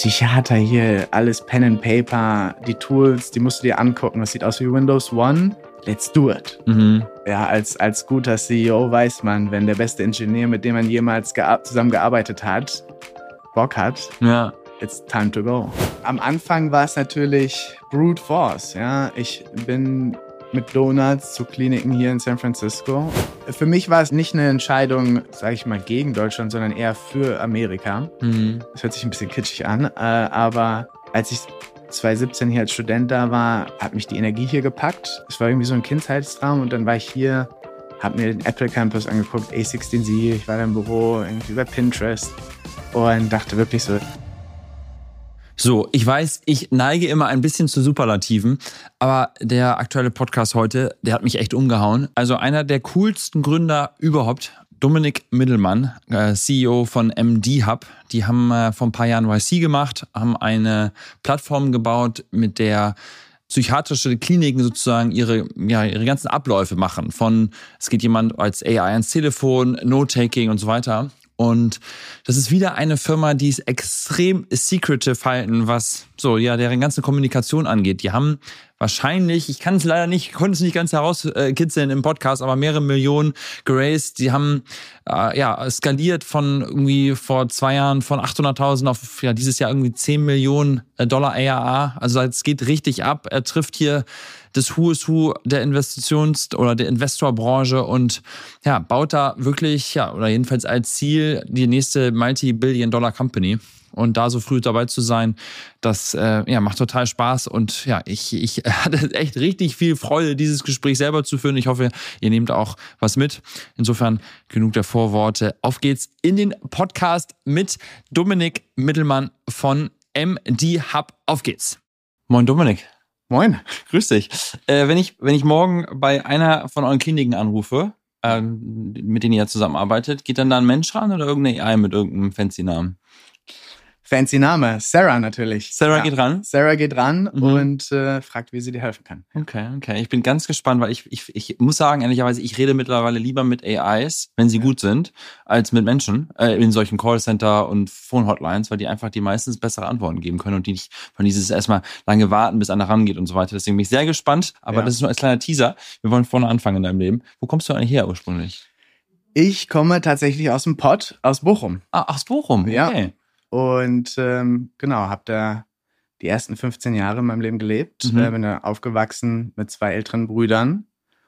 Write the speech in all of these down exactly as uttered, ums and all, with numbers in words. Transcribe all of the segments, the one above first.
Psychiater hier, alles Pen and Paper, die Tools, die musst du dir angucken. Das sieht aus wie Windows One. Let's do it. Mhm. Ja, als, als guter C E O weiß man, wenn der beste Ingenieur, mit dem man jemals gea- zusammengearbeitet hat, Bock hat, ja. It's time to go. Am Anfang war es natürlich Brute Force. Ja? Ich bin mit Donuts zu Kliniken hier in San Francisco. Für mich war es nicht eine Entscheidung, sage ich mal, gegen Deutschland, sondern eher für Amerika. Mhm. Das hört sich ein bisschen kitschig an, äh, aber als ich zwanzig siebzehn hier als Student da war, hat mich die Energie hier gepackt. Es war irgendwie so ein Kindheitstraum und dann war ich hier, habe mir den Apple Campus angeguckt, A sechzehn Z, ich war da im Büro, irgendwie bei Pinterest und dachte wirklich so, So, ich weiß, ich neige immer ein bisschen zu Superlativen, aber der aktuelle Podcast heute, der hat mich echt umgehauen. Also einer der coolsten Gründer überhaupt, Dominik Middelmann, äh, C E O von M D Hub. Die haben äh, vor ein paar Jahren Y C gemacht, haben eine Plattform gebaut, mit der psychiatrische Kliniken sozusagen ihre, ja, ihre ganzen Abläufe machen. Von, es geht jemand als A I ans Telefon, Note-Taking und so weiter. Und das ist wieder eine Firma, die ist extrem secretive halten, was so ja deren ganze Kommunikation angeht. Die haben wahrscheinlich, ich kann es leider nicht, konnte es nicht ganz herauskitzeln im Podcast, aber mehrere Millionen geraced. Die haben äh, ja skaliert von irgendwie vor zwei Jahren von achthunderttausend auf ja dieses Jahr irgendwie zehn Millionen Dollar A R A. Also es geht richtig ab. Er trifft hier das Who is Who der Investitions- oder der Investorbranche und ja, baut da wirklich, ja, oder jedenfalls als Ziel die nächste Multi-Billion-Dollar-Company. Und da so früh dabei zu sein, das äh, ja, macht total Spaß. Und ja, ich, ich hatte echt richtig viel Freude, dieses Gespräch selber zu führen. Ich hoffe, ihr nehmt auch was mit. Insofern genug der Vorworte. Auf geht's in den Podcast mit Dominik Middelmann von M D Hub. Auf geht's. Moin Dominik. Moin. Grüß dich. Äh, wenn ich, wenn ich morgen bei einer von euren Kliniken anrufe, ähm, mit denen ihr zusammenarbeitet, geht dann da ein Mensch ran oder irgendeine A I mit irgendeinem fancy Namen? Fancy Name, Sarah natürlich. Sarah ja. geht ran? Sarah geht ran mhm. und äh, fragt, wie sie dir helfen kann. Okay, okay. Ich bin ganz gespannt, weil ich, ich, ich muss sagen, ehrlicherweise, ich rede mittlerweile lieber mit A Is, wenn sie ja. gut sind, als mit Menschen äh, in solchen Callcenter und Phone-Hotlines, weil die einfach die meistens bessere Antworten geben können und die nicht von dieses erstmal lange warten, bis einer rangeht und so weiter. Deswegen bin ich sehr gespannt, aber ja. das ist nur als kleiner Teaser. Wir wollen vorne anfangen in deinem Leben. Wo kommst du eigentlich her ursprünglich? Ich komme tatsächlich aus dem Pott, aus Bochum. Ah, aus Bochum, okay. Ja. Und ähm, genau, habe da die ersten fünfzehn Jahre in meinem Leben gelebt. Mhm. Äh, bin da aufgewachsen mit zwei älteren Brüdern.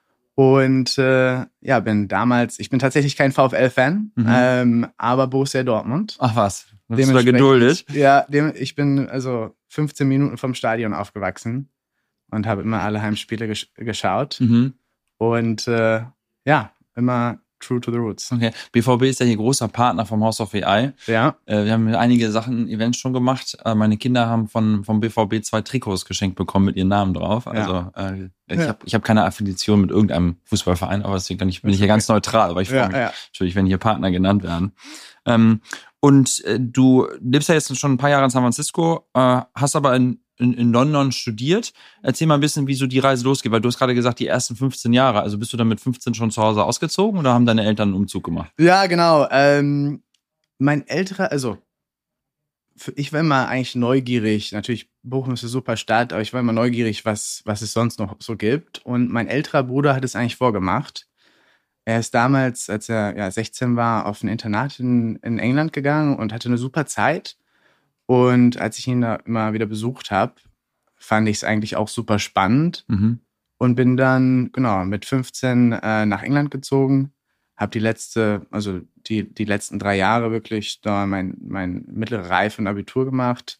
Und äh, ja, bin damals, ich bin tatsächlich kein VfL-Fan, mhm. ähm, aber Borussia Dortmund. Ach was, bist du da geduldet? Ja, dem, ich bin also fünfzehn Minuten vom Stadion aufgewachsen und habe immer alle Heimspiele gesch- geschaut. Mhm. Und äh, ja, immer true to the roots. Okay. B V B ist ja hier großer Partner vom House of A I. Ja. Äh, wir haben einige Sachen, Events schon gemacht. Äh, meine Kinder haben von vom B V B zwei Trikots geschenkt bekommen mit ihren Namen drauf. Also ja. äh, ich ja. habe ich hab keine Affiliation mit irgendeinem Fußballverein, aber deswegen bin ich, bin ich hier ganz neutral. Aber ich freue ja, mich ja. natürlich, wenn hier Partner genannt werden. Ähm, und äh, du lebst ja jetzt schon ein paar Jahre in San Francisco, äh, hast aber in In, in London studiert. Erzähl mal ein bisschen, wie so die Reise losgeht, weil du hast gerade gesagt, die ersten fünfzehn Jahre. Also bist du dann mit fünfzehn schon zu Hause ausgezogen oder haben deine Eltern einen Umzug gemacht? Ja, genau. Ähm, mein älterer, also ich war immer eigentlich neugierig. Natürlich, Bochum ist eine super Stadt, aber ich war immer neugierig, was, was es sonst noch so gibt. Und mein älterer Bruder hat es eigentlich vorgemacht. Er ist damals, als er ja, sechzehn war, auf ein Internat in, in England gegangen und hatte eine super Zeit. Und als ich ihn da immer wieder besucht habe, fand ich es eigentlich auch super spannend mhm. und bin dann genau mit fünfzehn äh, nach England gezogen, habe die letzte, also die die letzten drei Jahre wirklich da mein mein mittlere Reife und Abitur gemacht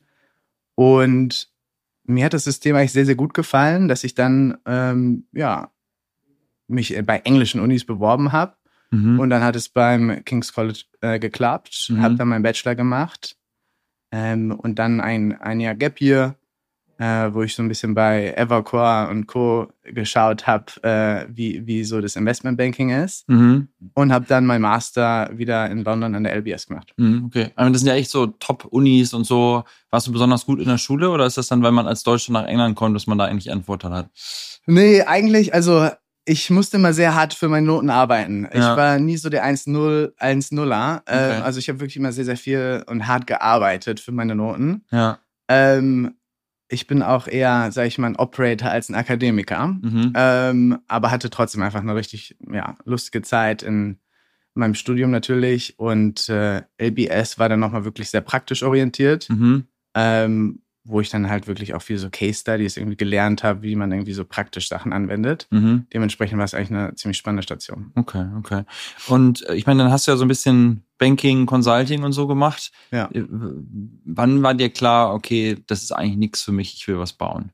und mir hat das System eigentlich sehr sehr gut gefallen, dass ich dann ähm, ja mich bei englischen Unis beworben habe mhm. und dann hat es beim King's College äh, geklappt, mhm. habe dann meinen Bachelor gemacht. Ähm, und dann ein, ein Jahr Gap Year, äh, wo ich so ein bisschen bei Evercore und Co. geschaut habe, äh, wie, wie so das Investmentbanking ist. Mhm. Und habe dann mein Master wieder in London an der L B S gemacht. Mhm, okay. Aber das sind ja echt so Top-Unis und so. Warst du besonders gut in der Schule oder ist das dann, weil man als Deutscher nach England kommt, dass man da eigentlich einen Vorteil hat? Nee, eigentlich, also ich musste immer sehr hart für meine Noten arbeiten. Ja. Ich war nie so der eins null, eins nuller. Okay. Ähm, also ich habe wirklich immer sehr, sehr viel und hart gearbeitet für meine Noten. Ja. Ähm, ich bin auch eher, sag ich mal, ein Operator als ein Akademiker. Mhm. Ähm, aber hatte trotzdem einfach eine richtig ja, lustige Zeit in meinem Studium natürlich. Und äh, L B S war dann nochmal wirklich sehr praktisch orientiert. Mhm. Ähm, wo ich dann halt wirklich auch viel so Case Studies irgendwie gelernt habe, wie man irgendwie so praktisch Sachen anwendet. Mhm. Dementsprechend war es eigentlich eine ziemlich spannende Station. Okay, okay. Und äh, ich meine, dann hast du ja so ein bisschen Banking, Consulting und so gemacht. Ja. Äh, Wann war dir klar, okay, das ist eigentlich nichts für mich, ich will was bauen?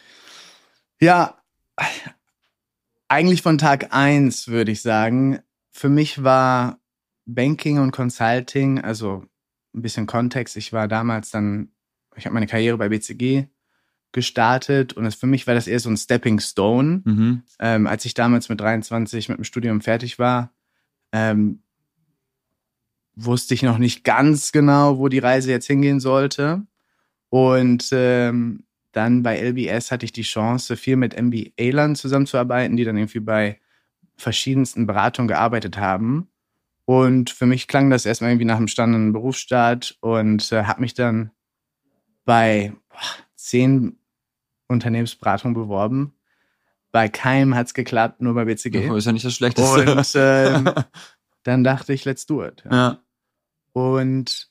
Ja, eigentlich von Tag eins würde ich sagen. Für mich war Banking und Consulting, also ein bisschen Kontext. Ich war damals dann, ich habe meine Karriere bei B C G gestartet und es, für mich war das eher so ein Stepping Stone. Mhm. Ähm, als ich damals mit dreiundzwanzig mit dem Studium fertig war, ähm, wusste ich noch nicht ganz genau, wo die Reise jetzt hingehen sollte. Und ähm, dann bei L B S hatte ich die Chance, viel mit M B A-Lern zusammenzuarbeiten, die dann irgendwie bei verschiedensten Beratungen gearbeitet haben. Und für mich klang das erstmal irgendwie nach einem standenden Berufsstart und äh, habe mich dann bei boah, zehn Unternehmensberatungen beworben. Bei keinem hat's geklappt, nur bei B C G. Oh, ist ja nicht das Schlechteste. Und ähm, dann dachte ich, let's do it. Ja. Ja. Und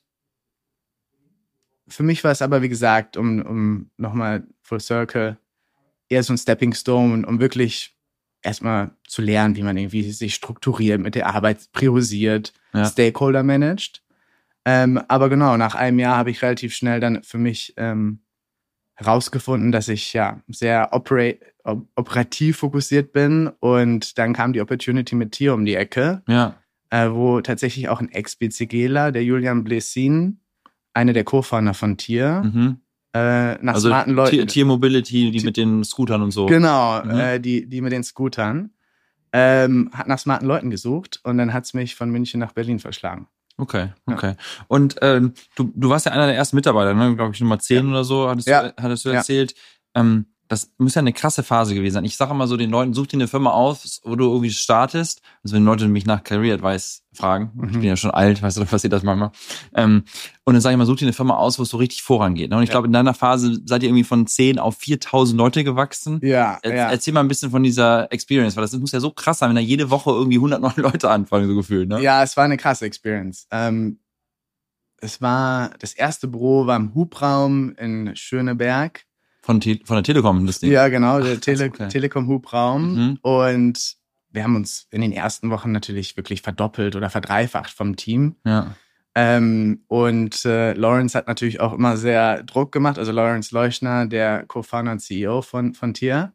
für mich war es aber, wie gesagt, um, um nochmal Full Circle, eher so ein Stepping Stone, um wirklich erstmal zu lernen, wie man irgendwie sich strukturiert, mit der Arbeit priorisiert, Ja. Stakeholder managt. Ähm, aber genau, nach einem Jahr habe ich relativ schnell dann für mich ähm, herausgefunden, dass ich ja sehr opera- op- operativ fokussiert bin. Und dann kam die Opportunity mit Tier um die Ecke, Ja. äh, wo tatsächlich auch ein Ex-BCGler, der Julian Blessin, einer der Co-Founder von Tier, Mhm. äh, nach Also smarten Leuten. Tier, Tier Mobility, die Ti- mit den Scootern und so. Genau, Mhm. äh, die, die mit den Scootern. Ähm, hat nach smarten Leuten gesucht und dann hat's mich von München nach Berlin verschlagen. Okay, okay. Und ähm, du, du warst ja einer der ersten Mitarbeiter, ne? Glaube ich, Nummer zehn Ja. oder so, hattest Ja. du, hattest du Ja. erzählt. Ähm, das muss ja eine krasse Phase gewesen sein. Ich sage immer so den Leuten, such dir eine Firma aus, wo du irgendwie startest. Also wenn Leute mich nach Career Advice fragen, ich Mhm. bin ja schon alt, weißt du, da passiert das manchmal. Ähm, und dann sage ich mal, such dir eine Firma aus, wo es so richtig vorangeht. Ne? Und ich Ja. glaube, in deiner Phase seid ihr irgendwie von zehn auf viertausend Leute gewachsen. Ja, Er, ja. Erzähl mal ein bisschen von dieser Experience, weil das muss ja so krass sein, wenn da jede Woche irgendwie hundert neue Leute anfangen, so gefühlt, ne? Ja, es war eine krasse Experience. Ähm, es war, das erste Büro war im Hubraum in Schöneberg. Von, Te von der Telekom, das Ding. Ja, genau, der Ach, krass, Tele okay. Telekom-Hubraum. Mhm. Und wir haben uns in den ersten Wochen natürlich wirklich verdoppelt oder verdreifacht vom Team. Ja. Ähm, und äh, Lawrence hat natürlich auch immer sehr Druck gemacht. Also Lawrence Leuschner, der Co-Founder und C E O von, von Tier.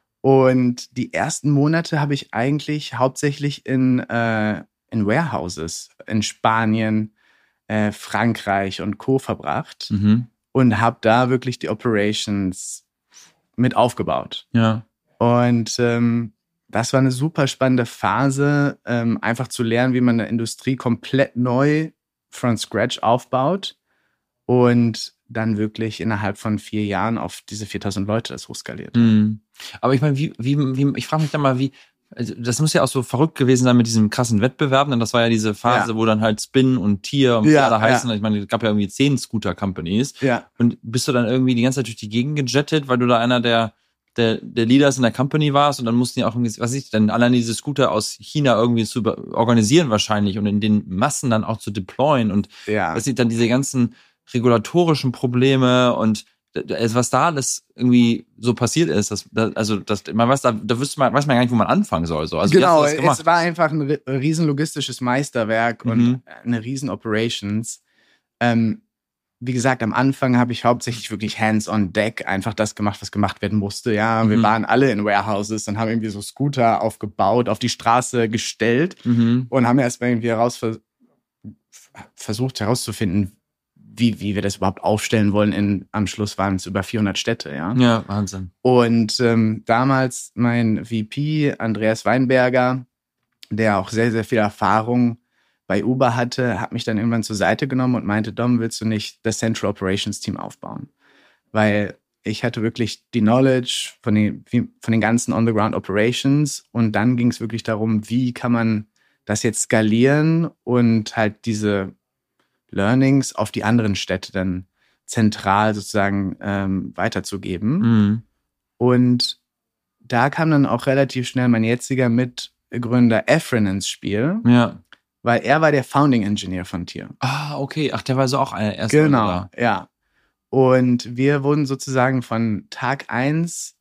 Und die ersten Monate habe ich eigentlich hauptsächlich in, äh, in Warehouses in Spanien, äh, Frankreich und Co. verbracht. Mhm. Und habe da wirklich die Operations mit aufgebaut. Ja. Und ähm, das war eine super spannende Phase, ähm, einfach zu lernen, wie man eine Industrie komplett neu from scratch aufbaut und dann wirklich innerhalb von vier Jahren auf diese viertausend Leute das hochskaliert. Mhm. Aber ich meine, wie, wie, wie, ich frage mich dann mal, wie, also das muss ja auch so verrückt gewesen sein mit diesem krassen Wettbewerb. Denn das war ja diese Phase, Ja. wo dann halt Spin und Tier und wie Ja, alle heißen. ja. Ich meine, es gab ja irgendwie zehn Scooter-Companies. Ja, Und bist du dann irgendwie die ganze Zeit durch die Gegend gejettet, weil du da einer der, der, der Leaders in der Company warst und dann mussten die auch irgendwie, was weiß ich, dann allein diese Scooter aus China irgendwie zu über- organisieren wahrscheinlich und in den Massen dann auch zu deployen und ja. was sieht dann diese ganzen regulatorischen Probleme und d- was da alles irgendwie so passiert ist, das, das, also das, man weiß, da, da wüsste man, weiß man gar nicht, wo man anfangen soll. So. Also wie Genau, hast du das gemacht? es war einfach ein ri- riesen logistisches Meisterwerk Mhm. und eine riesen Operations. Ähm, wie gesagt, am Anfang habe ich hauptsächlich wirklich hands on deck einfach das gemacht, was gemacht werden musste. Ja, wir Mhm. waren alle in Warehouses und haben irgendwie so Scooter aufgebaut, auf die Straße gestellt Mhm. und haben erstmal irgendwie heraus vers- versucht herauszufinden, wie, wie wir das überhaupt aufstellen wollen. In, am Schluss waren es über vierhundert Städte, ja. Ja, Wahnsinn. Und ähm, damals mein V P, Andreas Weinberger, der auch sehr, sehr viel Erfahrung bei Uber hatte, hat mich dann irgendwann zur Seite genommen und meinte, Dom, willst du nicht das Central Operations Team aufbauen? Weil ich hatte wirklich die Knowledge von den, von den ganzen On-the-Ground-Operations und dann ging es wirklich darum, wie kann man das jetzt skalieren und halt diese Learnings auf die anderen Städte dann zentral sozusagen ähm, weiterzugeben. Mhm. Und da kam dann auch relativ schnell mein jetziger Mitgründer Efren ins Spiel, Ja. weil er war der Founding Engineer von Tier. Ah, okay. Ach, der war so auch einer erst. Genau, da. ja. Und wir wurden sozusagen von Tag eins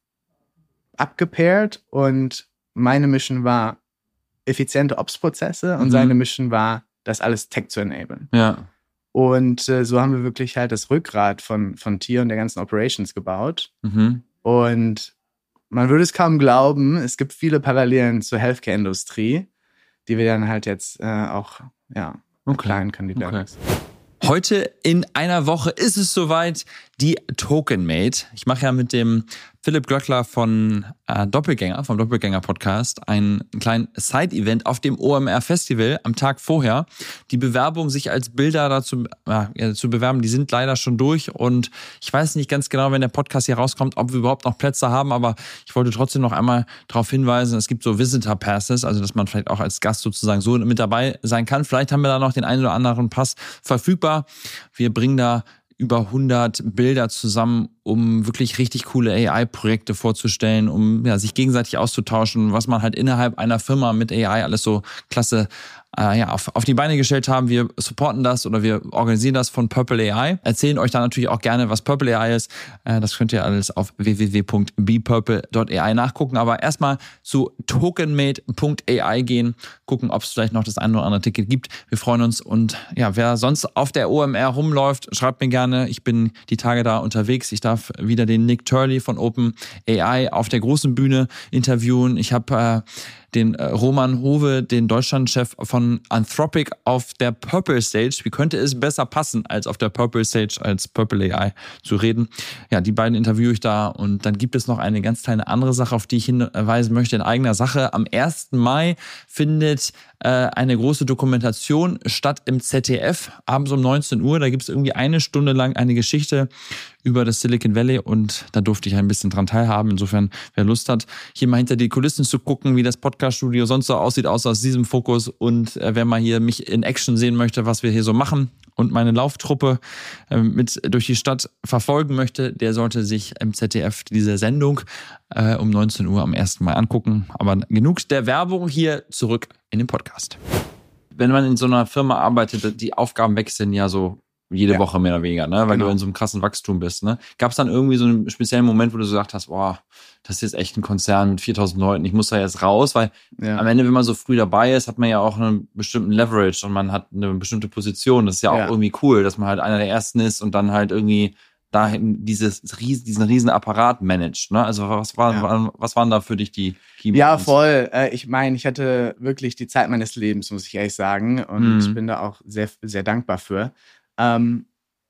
abgepairt und meine Mission war effiziente Ops-Prozesse und Mhm. seine Mission war, das alles Tech zu enablen. Ja. Und äh, so haben wir wirklich halt das Rückgrat von, von Tier und der ganzen Operations gebaut. Mhm. Und man würde es kaum glauben, es gibt viele Parallelen zur Healthcare-Industrie, die wir dann halt jetzt äh, auch ja, Okay. planen können, die Learnings. Heute in einer Woche ist es soweit, die Tokenmate. Ich mache ja mit dem Philipp Glöckler von äh, Doppelgänger, vom Doppelgänger-Podcast, einen kleinen Side-Event auf dem O M R-Festival am Tag vorher. Die Bewerbung, sich als Bilder dazu äh, zu bewerben, die sind leider schon durch. Und ich weiß nicht ganz genau, wenn der Podcast hier rauskommt, ob wir überhaupt noch Plätze haben. Aber ich wollte trotzdem noch einmal darauf hinweisen, es gibt so Visitor-Passes, also dass man vielleicht auch als Gast sozusagen so mit dabei sein kann. Vielleicht haben wir da noch den einen oder anderen Pass verfügbar. Wir bringen da über hundert Bilder zusammen, um wirklich richtig coole A I-Projekte vorzustellen, um ja, sich gegenseitig auszutauschen, was man halt innerhalb einer Firma mit A I alles so klasse äh, ja, auf, auf die Beine gestellt haben. Wir supporten das oder wir organisieren das von Purple A I. Erzählen euch dann natürlich auch gerne, was Purple A I ist. Äh, das könnt ihr alles auf w w w punkt be purple punkt a i nachgucken. Aber erstmal zu tokenmate punkt a i gehen, gucken, ob es vielleicht noch das ein oder andere Ticket gibt. Wir freuen uns und ja, wer sonst auf der O M R rumläuft, schreibt mir gerne. Ich bin die Tage da unterwegs. Ich darf wieder den Nick Turley von Open A I auf der großen Bühne interviewen. Ich habe äh, den äh, Roman Hove, den Deutschlandchef von Anthropic, auf der Purple Stage. Wie könnte es besser passen, als auf der Purple Stage als Purple A I zu reden? Ja, die beiden interviewe ich da. Und dann gibt es noch eine ganz kleine andere Sache, auf die ich hinweisen möchte in eigener Sache. Am ersten Mai findet äh, eine große Dokumentation statt im Z D F, abends um neunzehn Uhr. Da gibt es irgendwie eine Stunde lang eine Geschichte über das Silicon Valley und da durfte ich ein bisschen dran teilhaben. Insofern, wer Lust hat, hier mal hinter die Kulissen zu gucken, wie das Podcast-Studio sonst so aussieht, außer aus diesem Fokus, und äh, wer mal hier mich in Action sehen möchte, was wir hier so machen und meine Lauftruppe äh, mit durch die Stadt verfolgen möchte, der sollte sich im Z D F diese Sendung äh, um neunzehn Uhr am ersten Mai angucken. Aber genug der Werbung, hier zurück in den Podcast. Wenn man in so einer Firma arbeitet, die Aufgaben wechseln ja so jede Ja. Woche mehr oder weniger, ne? Weil Genau. du in so einem krassen Wachstum bist. Ne? Gab es dann irgendwie so einen speziellen Moment, wo du so gesagt hast, boah, das ist jetzt echt ein Konzern mit viertausend Leuten, ich muss da jetzt raus, weil Ja. am Ende, wenn man so früh dabei ist, hat man ja auch einen bestimmten Leverage und man hat eine bestimmte Position. Das ist ja auch Ja. irgendwie cool, dass man halt einer der Ersten ist und dann halt irgendwie da dieses ries- diesen riesen Apparat managt. Ne? Also was waren, Ja. waren was waren da für dich die Key Ja, Moments? voll. Äh, Ich meine, ich hatte wirklich die Zeit meines Lebens, muss ich ehrlich sagen. Und Mhm. ich bin da auch sehr, sehr dankbar für. Ähm,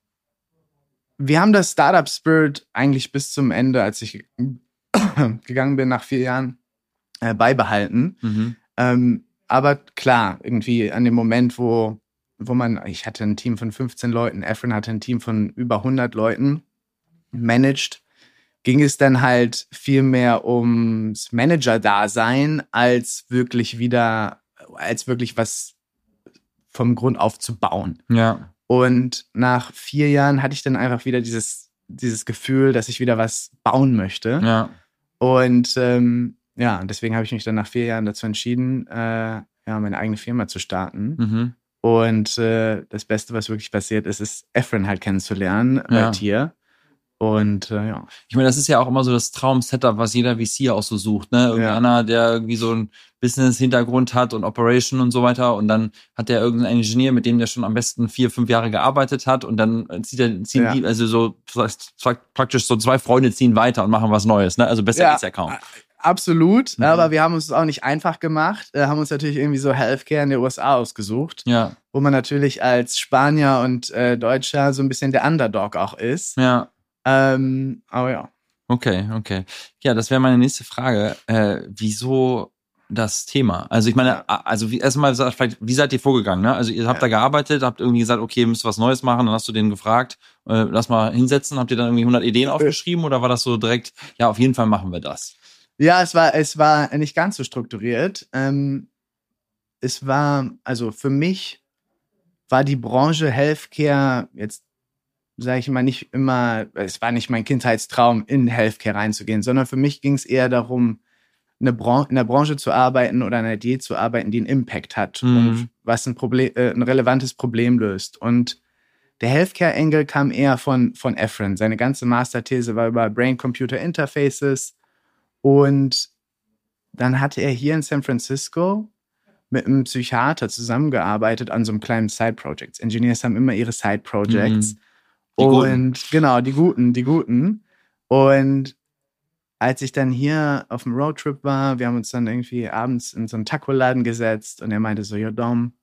wir haben das Startup Spirit eigentlich bis zum Ende, als ich gegangen bin nach vier Jahren, äh, beibehalten. Mhm. Ähm, aber klar, irgendwie an dem Moment, wo, wo man, ich hatte ein Team von fünfzehn Leuten, Efren hatte ein Team von über hundert Leuten managed, ging es dann halt viel mehr ums Manager-Dasein, als wirklich wieder, als wirklich was vom Grund auf zu bauen. Ja. Und nach vier Jahren hatte ich dann einfach wieder dieses, dieses Gefühl, dass ich wieder was bauen möchte. Ja. Und ähm, ja, deswegen habe ich mich dann nach vier Jahren dazu entschieden, äh, ja, meine eigene Firma zu starten. Mhm. Und äh, das Beste, was wirklich passiert ist, ist Efren halt kennenzulernen bei Ja. Tier. Und äh, ja. Ich meine, das ist ja auch immer so das Traum-Setup, was jeder V C auch so sucht, ne? Irgendwie Ja. einer, der irgendwie so einen Business-Hintergrund hat und Operation und so weiter, und dann hat der irgendeinen Ingenieur, mit dem der schon am besten vier, fünf Jahre gearbeitet hat, und dann zieht er, ziehen Ja. die, also so praktisch so zwei Freunde ziehen weiter und machen was Neues, ne? Also besser Ja. geht's ja kaum. Absolut, Mhm. aber wir haben uns es auch nicht einfach gemacht, äh, haben uns natürlich irgendwie so Healthcare in den U S A ausgesucht, Ja, wo man natürlich als Spanier und äh, Deutscher so ein bisschen der Underdog auch ist. ja. Ähm, aber ja. Okay, okay. Ja, das wäre meine nächste Frage. Äh, wieso das Thema? Also ich meine, Ja. also wie, erstmal vielleicht, wie seid ihr vorgegangen? Ne? Also ihr habt Ja. da gearbeitet, habt irgendwie gesagt, okay, ihr müsst was Neues machen, dann hast du den gefragt, äh, lass mal hinsetzen, habt ihr dann irgendwie hundert Ideen aufgeschrieben oder war das so direkt, ja, auf jeden Fall machen wir das? Ja, es war, es war nicht ganz so strukturiert. Ähm, es war, also für mich war die Branche Healthcare jetzt, sage ich mal, nicht immer, es war nicht mein Kindheitstraum, in Healthcare reinzugehen, sondern für mich ging es eher darum, eine Bran- in der Branche zu arbeiten oder eine Idee zu arbeiten, die einen Impact hat Mhm. und was ein Problem, äh, ein relevantes Problem löst. Und der Healthcare-Angle kam eher von, von Efren. Seine ganze Masterthese war über Brain-Computer-Interfaces. Und dann hatte er hier in San Francisco mit einem Psychiater zusammengearbeitet an so einem kleinen Side-Projects. Engineers haben immer ihre Side-Projects. Mhm. Die Und Guten. genau, die Guten, die Guten. Und als ich dann hier auf dem Roadtrip war, wir haben uns dann irgendwie abends in so einen Taco-Laden gesetzt und er meinte so, ja Dom,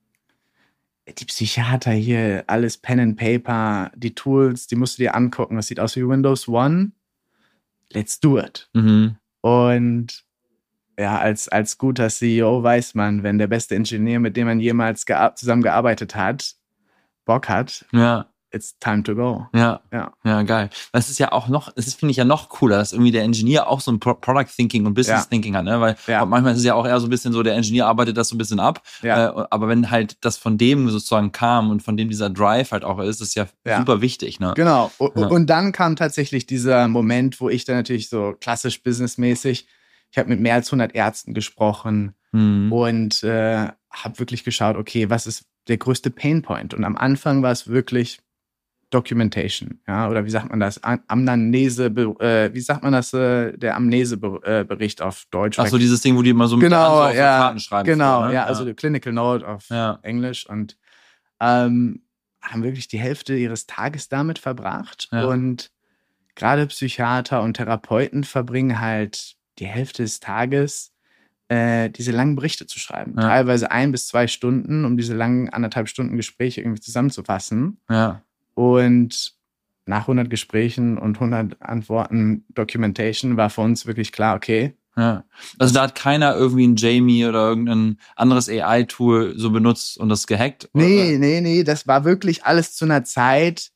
die Psychiater hier, alles Pen and Paper, die Tools, die musst du dir angucken. Das sieht aus wie Windows One. Let's do it. Mhm. Und ja, als, als guter C E O weiß man, wenn der beste Ingenieur, mit dem man jemals gea- zusammengearbeitet hat, Bock hat, Ja. it's time to go. Ja, Ja. ja, geil. Das ist ja auch noch, das ist, finde ich ja noch cooler, dass irgendwie der Ingenieur auch so ein Pro- Product Thinking und Business Ja. Thinking hat, ne? Weil Ja. manchmal ist es ja auch eher so ein bisschen so, der Ingenieur arbeitet das so ein bisschen ab. Ja. Äh, aber wenn halt das von dem sozusagen kam und von dem dieser Drive halt auch ist, ist ja, Ja. super wichtig, ne? Genau. O- Ja. Und dann kam tatsächlich dieser Moment, wo ich dann natürlich so klassisch businessmäßig, ich habe mit mehr als hundert Ärzten gesprochen Mhm. und äh, habe wirklich geschaut, okay, was ist der größte Painpoint? Und am Anfang war es wirklich Documentation, ja, oder wie sagt man das? Am- Amnese, äh, wie sagt man das? Äh, der Amnesebericht auf Deutsch. Ach so, dieses Ding, wo die immer so mit Genau, so auf so ja, Karten schreiben. genau, früher, ne? ja, also die Clinical Note auf Ja. Englisch und ähm, haben wirklich die Hälfte ihres Tages damit verbracht. Ja. Und gerade Psychiater und Therapeuten verbringen halt die Hälfte des Tages, äh, diese langen Berichte zu schreiben. Ja. Teilweise ein bis zwei Stunden, um diese langen anderthalb Stunden Gespräche irgendwie zusammenzufassen. Ja. Und nach hundert Gesprächen und hundert Antworten Documentation war für uns wirklich klar, okay. Ja. Also da hat keiner irgendwie ein Jamie oder irgendein anderes A I-Tool so benutzt und das gehackt? Nee, oder? nee, nee, das war wirklich alles zu einer Zeit,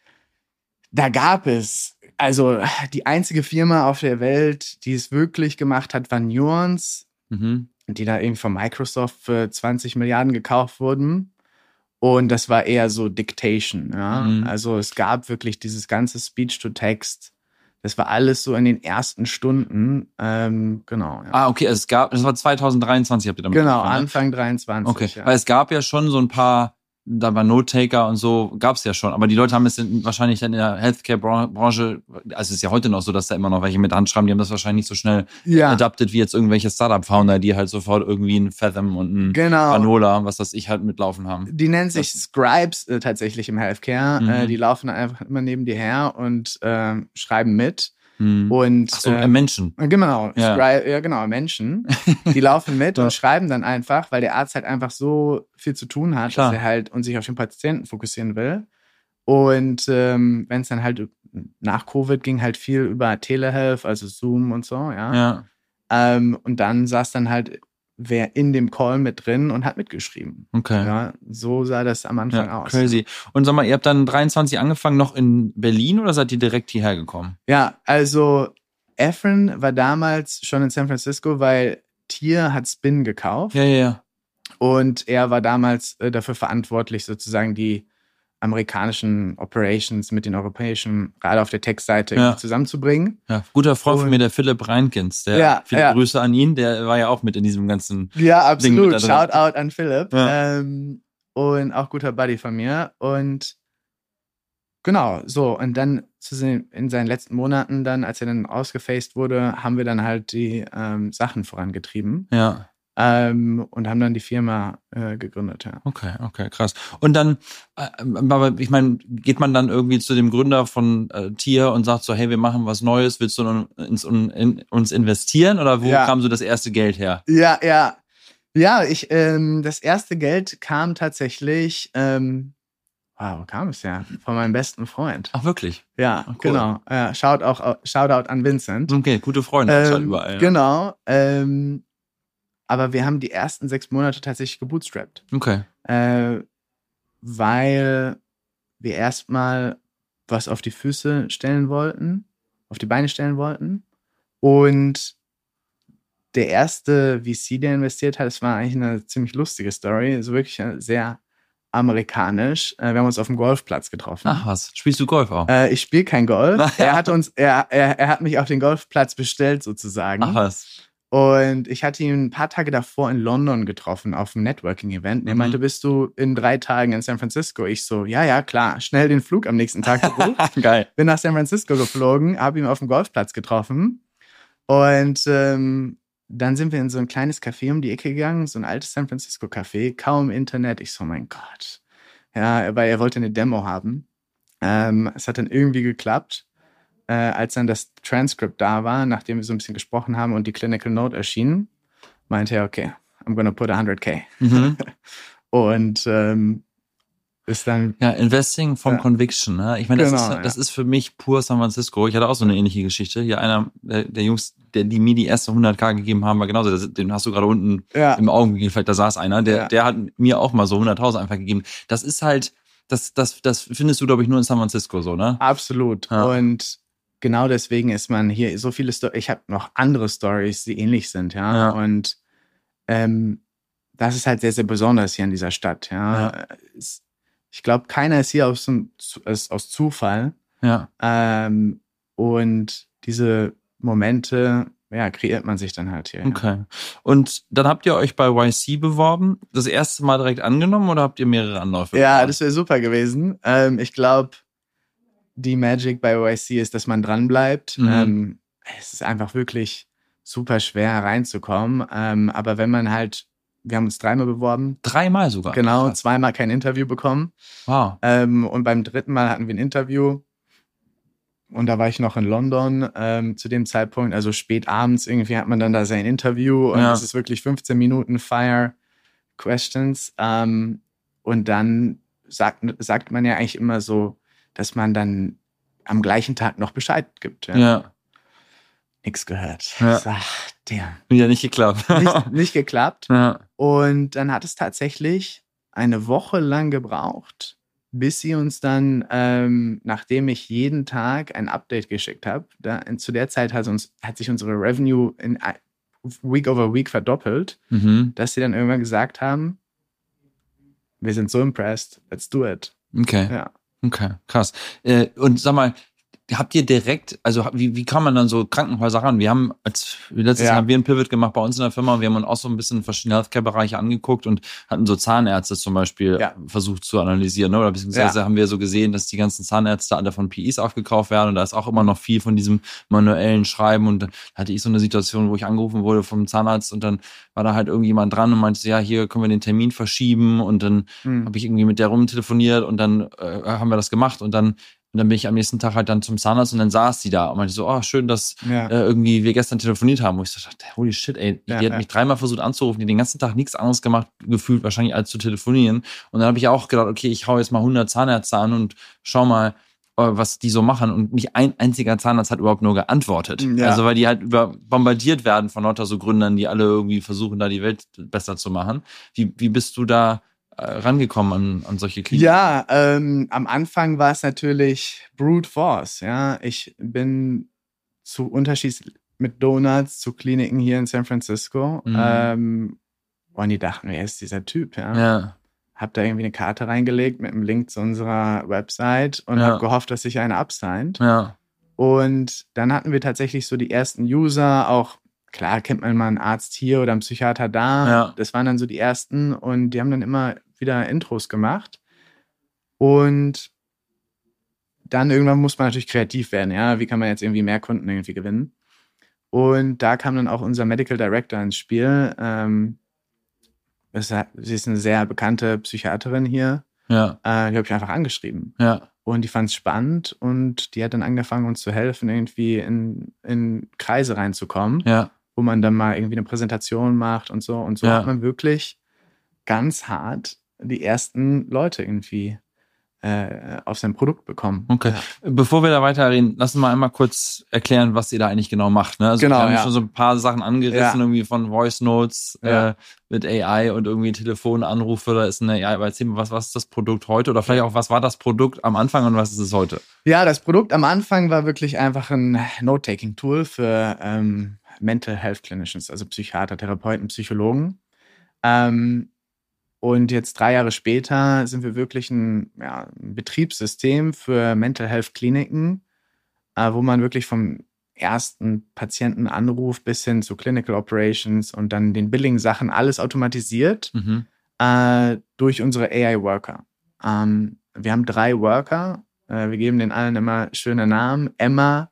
da gab es, also die einzige Firma auf der Welt, die es wirklich gemacht hat, war Nuance, Mhm. die da irgendwie von Microsoft für zwanzig Milliarden gekauft wurden. Und das war eher so Dictation, ja. Mhm. Also es gab wirklich dieses ganze Speech-to-Text. Das war alles so in den ersten Stunden. Ähm, genau, ja. Ah, okay, es gab, das war zwanzig dreiundzwanzig, habt ihr damit Genau, angefangen, ne? Anfang dreiundzwanzig. Okay, Ja. weil es gab ja schon so ein paar, da war Note-Taker und so, gab's ja schon. Aber die Leute haben es in, wahrscheinlich dann in der Healthcare-Branche, also es ist ja heute noch so, dass da immer noch welche mit Handschreiben, die haben das wahrscheinlich nicht so schnell Ja. adapted wie jetzt irgendwelche Startup-Founder, die halt sofort irgendwie ein Fathom und ein Genau. Granola, was das ich halt mitlaufen haben. Die nennen sich Das- Scribes äh, tatsächlich im Healthcare. Mhm. Äh, die laufen einfach immer neben dir her und ähm, schreiben mit. Hm. Und Ach so, äh, äh, Menschen. Genau, Ja. Scri- ja, genau, Menschen, die laufen mit Ja. und schreiben dann einfach, weil der Arzt halt einfach so viel zu tun hat, Klar. dass er halt und sich auf den Patienten fokussieren will. Und ähm, wenn es dann halt nach Covid ging halt viel über Telehealth, also Zoom und so, ja. Ja. Ähm, und dann saß dann halt wer in dem Call mit drin und hat mitgeschrieben. Okay. Ja, so sah das am Anfang Ja, aus. crazy. Und sag mal, ihr habt dann dreiundzwanzig angefangen, noch in Berlin oder seid ihr direkt hierher gekommen? Ja, also Efren war damals schon in San Francisco, weil Tier hat Spin gekauft. Ja, ja, ja. Und er war damals äh, dafür verantwortlich, sozusagen die amerikanischen Operations mit den europäischen, gerade auf der Tech-Seite, Ja. irgendwie zusammenzubringen. Ja, guter Freund von Und- mir, der Philipp Reinkins. Der, Ja, viele ja. Grüße an ihn, der war ja auch mit in diesem ganzen. Ja, Ding mit absolut. da drin. Shoutout an Philipp. Ja. Ähm, und auch guter Buddy von mir. Und genau, so. Und dann zu sehen, in seinen letzten Monaten dann, als er dann ausgefaced wurde, haben wir dann halt die ähm, Sachen vorangetrieben. Ja, Ähm, und haben dann die Firma äh, gegründet, ja. okay, okay, krass. Und dann, äh, aber ich meine, geht man dann irgendwie zu dem Gründer von äh, Tier und sagt so, hey, wir machen was Neues, willst du nun ins, un, in, uns investieren? Oder wo Ja. kam so das erste Geld her? Ja, ja. Ja, ich, ähm, das erste Geld kam tatsächlich, ähm, wow, wo kam es ja? Von meinem besten Freund. Ach, wirklich? Ja, cool. genau. Ja, Shout auch, Shoutout an Vincent. Okay, gute Freunde, ähm, Ähm, halt überall. Ja. Genau. Ähm, aber wir haben die ersten sechs Monate tatsächlich gebootstrapped. Okay. Äh, weil wir erstmal was auf die Füße stellen wollten, auf die Beine stellen wollten. Und der erste V C, der investiert hat, das war eigentlich eine ziemlich lustige Story, also wirklich sehr amerikanisch. Wir haben uns auf dem Golfplatz getroffen. Ach was, spielst du Golf auch? Äh, ich spiele kein Golf. Er hat uns, er, er, er hat mich auf den Golfplatz bestellt sozusagen. Ach was. Und ich hatte ihn ein paar Tage davor in London getroffen auf einem Networking-Event. Und er meinte, bist du in drei Tagen in San Francisco? Ich so, ja, ja, klar. Schnell den Flug am nächsten Tag gebucht. Geil. Bin nach San Francisco geflogen, habe ihn auf dem Golfplatz getroffen. Und ähm, dann sind wir in so ein kleines Café um die Ecke gegangen, so ein altes San Francisco-Café, kaum Internet. Ich so, mein Gott. Ja, weil er wollte eine Demo haben. Ähm, es hat dann irgendwie geklappt. Äh, als dann das Transcript da war, nachdem wir so ein bisschen gesprochen haben und die Clinical Note erschien, meinte er, okay, I'm gonna put one hundred K. Mhm. Und ähm, ist dann... Ja, Investing from ja. Conviction. Ne? Ich meine, das, genau, ist, das ja. ist für mich pur San Francisco. Ich hatte auch so eine ähnliche Geschichte. Hier einer der, der Jungs, der, die mir die erste hundert K gegeben haben, war genauso. Das, den hast du gerade unten ja. im Augenblick, vielleicht da saß einer, der, ja. der hat mir auch mal so hunderttausend einfach gegeben. Das ist halt, das, das, das findest du, glaube ich, nur in San Francisco so, ne? Absolut. Ja. Und genau deswegen ist man hier so viele Storys. Ich habe noch andere Stories, die ähnlich sind, ja. ja. Und ähm, das ist halt sehr, sehr besonders hier in dieser Stadt, ja. ja. Ich glaube, keiner ist hier aus, aus, aus Zufall. Ja. Ähm, und diese Momente, ja, kreiert man sich dann halt hier. Okay. Ja. Und dann habt ihr euch bei Y C beworben, das erste Mal direkt angenommen oder habt ihr mehrere Anläufe Ja, beworben? das wäre super gewesen. Ähm, ich glaube, die Magic bei Y C ist, dass man dranbleibt. Mhm. Ähm, es ist einfach wirklich super schwer reinzukommen. Ähm, aber wenn man halt, wir haben uns dreimal beworben. Dreimal sogar? Genau, Krass. Zweimal kein Interview bekommen. Wow. Ähm, und beim dritten Mal hatten wir ein Interview. Und da war ich noch in London ähm, zu dem Zeitpunkt. Also spät abends irgendwie hat man dann da sein Interview. Und ja. das ist wirklich fünfzehn Minuten Fire Questions. Ähm, und dann sagt, sagt man ja eigentlich immer so, dass man dann am gleichen Tag noch Bescheid gibt. Ja. ja. Nix gehört. Ja. So, ach, der. Wieder nicht geklappt. nicht, nicht geklappt. Ja. Und dann hat es tatsächlich eine Woche lang gebraucht, bis sie uns dann, ähm, nachdem ich jeden Tag ein Update geschickt habe, da, zu der Zeit hat, uns, hat sich unsere Revenue in Week over Week verdoppelt, mhm. dass sie dann irgendwann gesagt haben, wir sind so impressed, let's do it. Okay. Ja. Okay, krass. Äh, und sag mal, habt ihr direkt, also wie, wie kann man dann so Krankenhäuser ran? Wir haben, als letztes Ja. Jahr haben wir einen Pivot gemacht bei uns in der Firma und wir haben uns auch so ein bisschen verschiedene Healthcare-Bereiche angeguckt und hatten so Zahnärzte zum Beispiel Ja. versucht zu analysieren, ne? Oder beziehungsweise Ja. haben wir so gesehen, dass die ganzen Zahnärzte alle von P Es aufgekauft werden und da ist auch immer noch viel von diesem manuellen Schreiben und da hatte ich so eine Situation, wo ich angerufen wurde vom Zahnarzt und dann war da halt irgendjemand dran und meinte, ja, hier können wir den Termin verschieben und dann Hm. habe ich irgendwie mit der rumtelefoniert und dann äh, haben wir das gemacht und dann Und dann bin ich am nächsten Tag halt dann zum Zahnarzt und dann saß sie da und meinte so, oh, schön, dass Ja. äh, irgendwie wir gestern telefoniert haben. Wo ich so dachte, holy shit, ey, Ja, die hat ja. mich dreimal versucht anzurufen, die den ganzen Tag nichts anderes gemacht, gefühlt wahrscheinlich als zu telefonieren. Und dann habe ich auch gedacht, okay, ich hau jetzt mal hundert Zahnärzte an und schau mal, äh, was die so machen. Und nicht ein einziger Zahnarzt hat überhaupt nur geantwortet. Ja. Also weil die halt über bombardiert werden von lauter so Gründern, die alle irgendwie versuchen, da die Welt besser zu machen. Wie, wie bist du da rangekommen an, an solche Kliniken? Ja, ähm, am Anfang war es natürlich Brute Force. Ja, ich bin zu Unterschied mit Donuts zu Kliniken hier in San Francisco. Mhm. Ähm, und die dachten, wer ist dieser Typ? Ja. Ja. Hab da irgendwie eine Karte reingelegt mit einem Link zu unserer Website und Ja. hab gehofft, dass sich einer absigned. Ja. Und dann hatten wir tatsächlich so die ersten User, auch klar kennt man mal einen Arzt hier oder einen Psychiater da. Ja. Das waren dann so die ersten und die haben dann immer wieder Intros gemacht. Und dann irgendwann muss man natürlich kreativ werden. Ja, wie kann man jetzt irgendwie mehr Kunden irgendwie gewinnen? Und da kam dann auch unser Medical Director ins Spiel. Ähm, das, sie ist eine sehr bekannte Psychiaterin hier. Ja. Äh, die habe ich einfach angeschrieben. Ja. Und die fand es spannend und die hat dann angefangen, uns zu helfen, irgendwie in, in Kreise reinzukommen. Ja. Wo man dann mal irgendwie eine Präsentation macht und so. Und so Ja. hat man wirklich ganz hart die ersten Leute irgendwie äh, auf sein Produkt bekommen. Okay. Ja. Bevor wir da weiterreden, lass uns mal einmal kurz erklären, was ihr da eigentlich genau macht. Ne? Also genau, wir haben ja. schon so ein paar Sachen angerissen, ja. irgendwie von Voice Notes ja. äh, mit A I und irgendwie Telefonanrufe, da ist eine A I. Aber erzähl mal, was, was ist das Produkt heute? Oder vielleicht auch, was war das Produkt am Anfang und was ist es heute? Ja, das Produkt am Anfang war wirklich einfach ein Note-Taking-Tool für ähm, Mental Health Clinicians, also Psychiater, Therapeuten, Psychologen. Ähm, Und jetzt drei Jahre später sind wir wirklich ein, ja, ein Betriebssystem für Mental Health Kliniken, äh, wo man wirklich vom ersten Patientenanruf bis hin zu Clinical Operations und dann den Billing-Sachen alles automatisiert mhm. äh, durch unsere A I-Worker. Ähm, wir haben drei Worker. Äh, wir geben den allen immer schöne Namen. Emma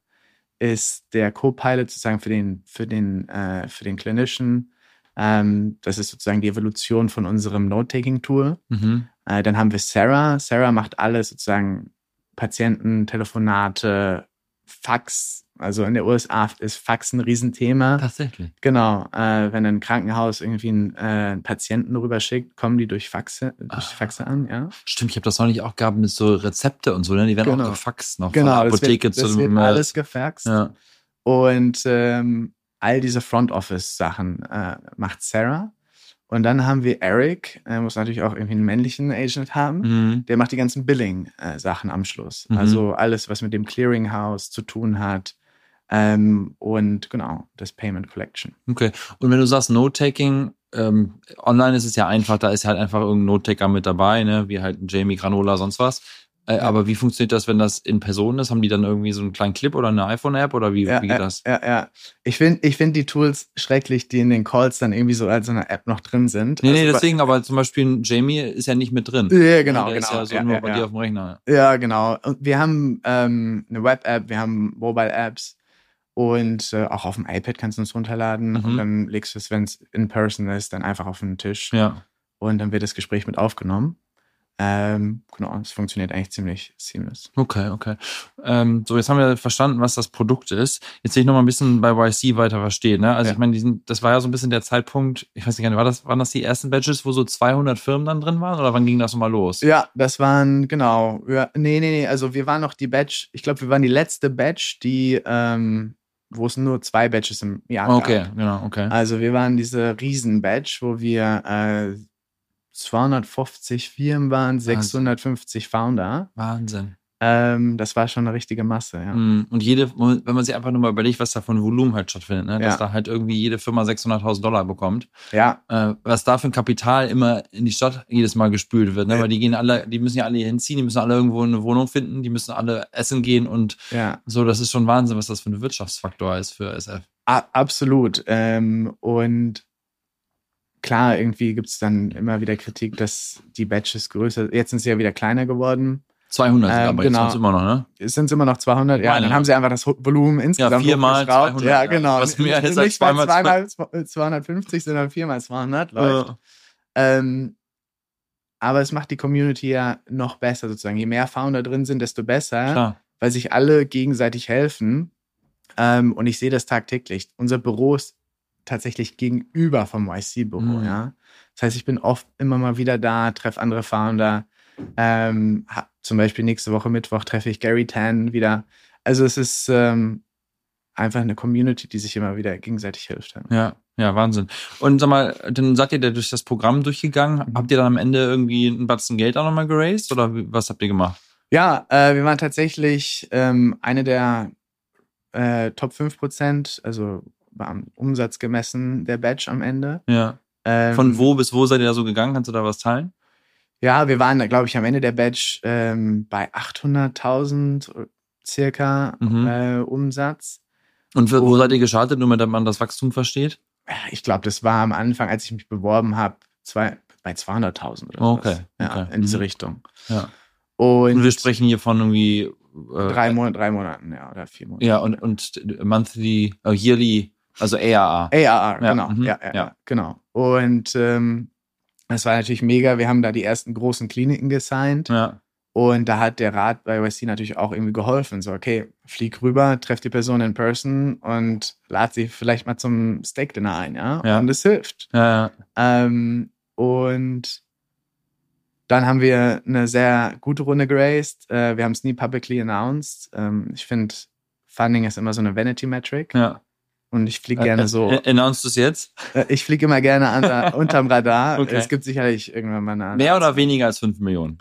ist der Co-Pilot sozusagen für den, für den, äh, für den Clinician. Ähm, das ist sozusagen die Evolution von unserem Note-Taking-Tool. Mhm. Äh, dann haben wir Sarah. Sarah macht alles sozusagen Patienten, Telefonate, Fax. Also in der U S A ist Fax ein Riesenthema. Tatsächlich. Genau. Äh, wenn ein Krankenhaus irgendwie einen, äh, einen Patienten rüberschickt, kommen die durch Faxe, durch ah. Faxe an, ja. Stimmt, ich habe das noch nicht auch gehabt mit so Rezepte und so, ne? Die werden genau. auch gefaxt noch genau, von der Apotheke das wird, zu das wird äh, alles gefaxt. Ja. Und ähm, all diese Front-Office-Sachen äh, macht Sarah. Und dann haben wir Eric, äh, muss natürlich auch irgendwie einen männlichen Agent haben, mhm. der macht die ganzen Billing-Sachen am Schluss. Mhm. Also alles, was mit dem Clearinghouse zu tun hat. Ähm, und genau, das Payment Collection. Okay. Und wenn du sagst Note-Taking, ähm, online ist es ja einfach, da ist halt einfach irgendein Note-Taker mit dabei, ne? Wie halt ein Jamie, Granola, sonst was. Äh, ja. Aber wie funktioniert das, wenn das in Person ist? Haben die dann irgendwie so einen kleinen Clip oder eine iPhone-App oder wie, ja, wie geht ja, das? Ja, ja. Ich finde ich find die Tools schrecklich, die in den Calls dann irgendwie so als so eine App noch drin sind. Nee, also, nee, deswegen, aber zum Beispiel ein Jamie ist ja nicht mit drin. Ja, genau, Der genau. ist ja so ja, nur ja, bei ja. dir auf dem Rechner. Ja, genau. Und wir haben ähm, eine Web-App, wir haben Mobile-Apps und äh, auch auf dem iPad kannst du uns runterladen Mhm. und dann legst du es, wenn es in person ist, dann einfach auf den Tisch Ja. und dann wird das Gespräch mit aufgenommen. Ähm, genau, es funktioniert eigentlich ziemlich seamless. Okay, okay. Ähm, so, jetzt haben wir verstanden, was das Produkt ist. Jetzt will ich noch mal ein bisschen bei Y C weiter verstehen. Ne? Also Ja. ich meine, diesen, das war ja so ein bisschen der Zeitpunkt, ich weiß nicht, war das, waren das die ersten Badges, wo so zweihundert Firmen dann drin waren oder wann ging das nochmal los? Ja, das waren, genau, ja, nee, nee, nee, also wir waren noch die Batch, ich glaube, wir waren die letzte Batch, die, ähm, wo es nur zwei Batches im Jahr gab. Okay, genau, okay. Also wir waren diese Riesen-Batch, wo wir äh, zweihundertfünfzig Firmen waren, sechshundertfünfzig Founder. Wahnsinn. Ähm, das war schon eine richtige Masse, ja. Und jede, wenn man sich einfach nur mal überlegt, was da von Volumen halt stattfindet, ne? dass Ja. da halt irgendwie jede Firma sechshunderttausend Dollar bekommt. Ja. Äh, was da für ein Kapital immer in die Stadt jedes Mal gespült wird, ne? Ja. Weil die gehen alle, die müssen ja alle hier hinziehen, die müssen alle irgendwo eine Wohnung finden, die müssen alle essen gehen und Ja. so, das ist schon Wahnsinn, was das für ein Wirtschaftsfaktor ist für S F. A- absolut. Ähm, und klar, irgendwie gibt es dann immer wieder Kritik, dass die Batches größer, jetzt sind sie ja wieder kleiner geworden. zweihundert, Ähm, aber genau. jetzt immer noch, ne? Es sind immer noch zweihundert, ja, Meine. dann haben sie einfach das Volumen insgesamt Ja, viermal hochgeschraubt. zweihundert. Ja, genau. Was mehr nicht ist als nicht mal zweimal zweimal zweihundertfünfzig, sondern viermal zweihundert läuft. Ja. Ähm, aber es macht die Community ja noch besser sozusagen. Je mehr Founder drin sind, desto besser, Klar. weil sich alle gegenseitig helfen. Ähm, und ich sehe das tagtäglich. Unser Büro ist tatsächlich gegenüber vom Y C-Büro, Mhm. ja. Das heißt, ich bin oft immer mal wieder da, treffe andere Founder. Ähm, hab, zum Beispiel nächste Woche Mittwoch treffe ich Gary Tan wieder. Also es ist ähm, einfach eine Community, die sich immer wieder gegenseitig hilft. Ja, ja, ja, Wahnsinn. Und sag mal, dann seid ihr da durch das Programm durchgegangen? Mhm. Habt ihr dann am Ende irgendwie einen Batzen Geld auch nochmal geraced oder was habt ihr gemacht? ja äh, wir waren tatsächlich ähm, eine der äh, Top fünf Prozent, also war am Umsatz gemessen, der Batch am Ende. Ja. Ähm, Von wo bis wo seid ihr da so gegangen? Kannst du da was teilen? Ja, wir waren, glaube ich, am Ende der Batch ähm, bei achthunderttausend circa Mhm. äh, Umsatz. Und wo Und- seid ihr gestartet, nur damit man das Wachstum versteht? Ich glaube, das war am Anfang, als ich mich beworben habe, zwei, bei zweihunderttausend oder Okay, sowas. Ja, okay. in diese Mhm. Richtung. Ja. Und, Und wir sprechen hier von irgendwie äh, drei, Monate, drei Monaten, ja, oder vier Monate. Ja, und, und monthly, äh, yearly, also A R A. A R R, Ja, genau. mhm, Ja, ja, ja. ja, genau. Und ähm, das war natürlich mega. Wir haben da die ersten großen Kliniken gesigned. Ja. Und da hat der Rat bei Y C natürlich auch irgendwie geholfen. So, okay, flieg rüber, treff die Person in person und lad sie vielleicht mal zum Steak-Dinner ein, ja? Ja. Und es hilft. Ja, Ähm, und Dann haben wir eine sehr gute Runde geraced. Äh, wir haben es nie publicly announced. Ähm, ich finde, Funding ist immer so eine Vanity-Metric. Ja. Und ich fliege gerne so. Äh, announced du es jetzt? Äh, ich fliege immer gerne an der, unterm Radar. Okay. Es gibt sicherlich irgendwann mal eine. Mehr oder weniger als fünf Millionen?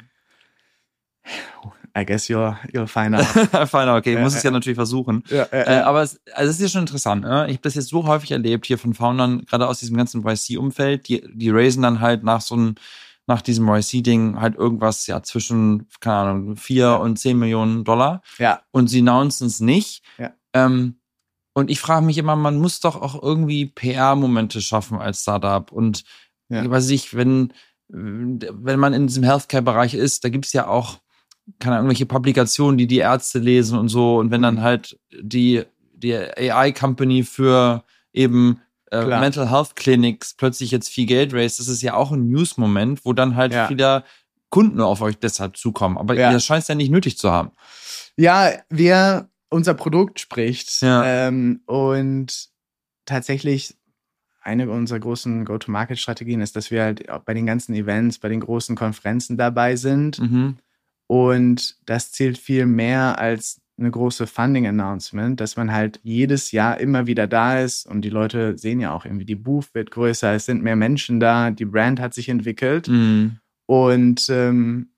I guess you'll, you'll find out. Fein, okay, ich Ja, muss es ja. ja natürlich versuchen. Ja, ja, Äh, ja. aber es, also es ist ja schon interessant. Ne? Ich habe das jetzt so häufig erlebt hier von Foundern, gerade aus diesem ganzen Y C-Umfeld, die, die raisen dann halt nach so einem, nach diesem Y C-Ding halt irgendwas ja zwischen, keine Ahnung, vier Ja. und zehn Millionen Dollar. Ja. Und sie announcen es nicht. Ja. Ähm, und ich frage mich immer, man muss doch auch irgendwie P R-Momente schaffen als Startup. Und Ja. ich weiß nicht, wenn, wenn man in diesem Healthcare-Bereich ist, da gibt's ja auch keine Ahnung, irgendwelche Publikationen, die die Ärzte lesen und so. Und wenn dann halt die, die A I-Company für eben äh, Klar. Mental Health Clinics plötzlich jetzt viel Geld raised, das ist ja auch ein News-Moment, wo dann halt Ja. viele Kunden auf euch deshalb zukommen. Aber Ja. ihr scheint es ja nicht nötig zu haben. Ja, wir, unser Produkt spricht. Ja. Ähm, und tatsächlich eine unserer großen Go-to-Market-Strategien ist, dass wir halt auch bei den ganzen Events, bei den großen Konferenzen dabei sind. Mhm. Und das zählt viel mehr als eine große Funding-Announcement, dass man halt jedes Jahr immer wieder da ist und die Leute sehen ja auch irgendwie, die Booth wird größer, es sind mehr Menschen da, die Brand hat sich entwickelt Mhm. und ähm,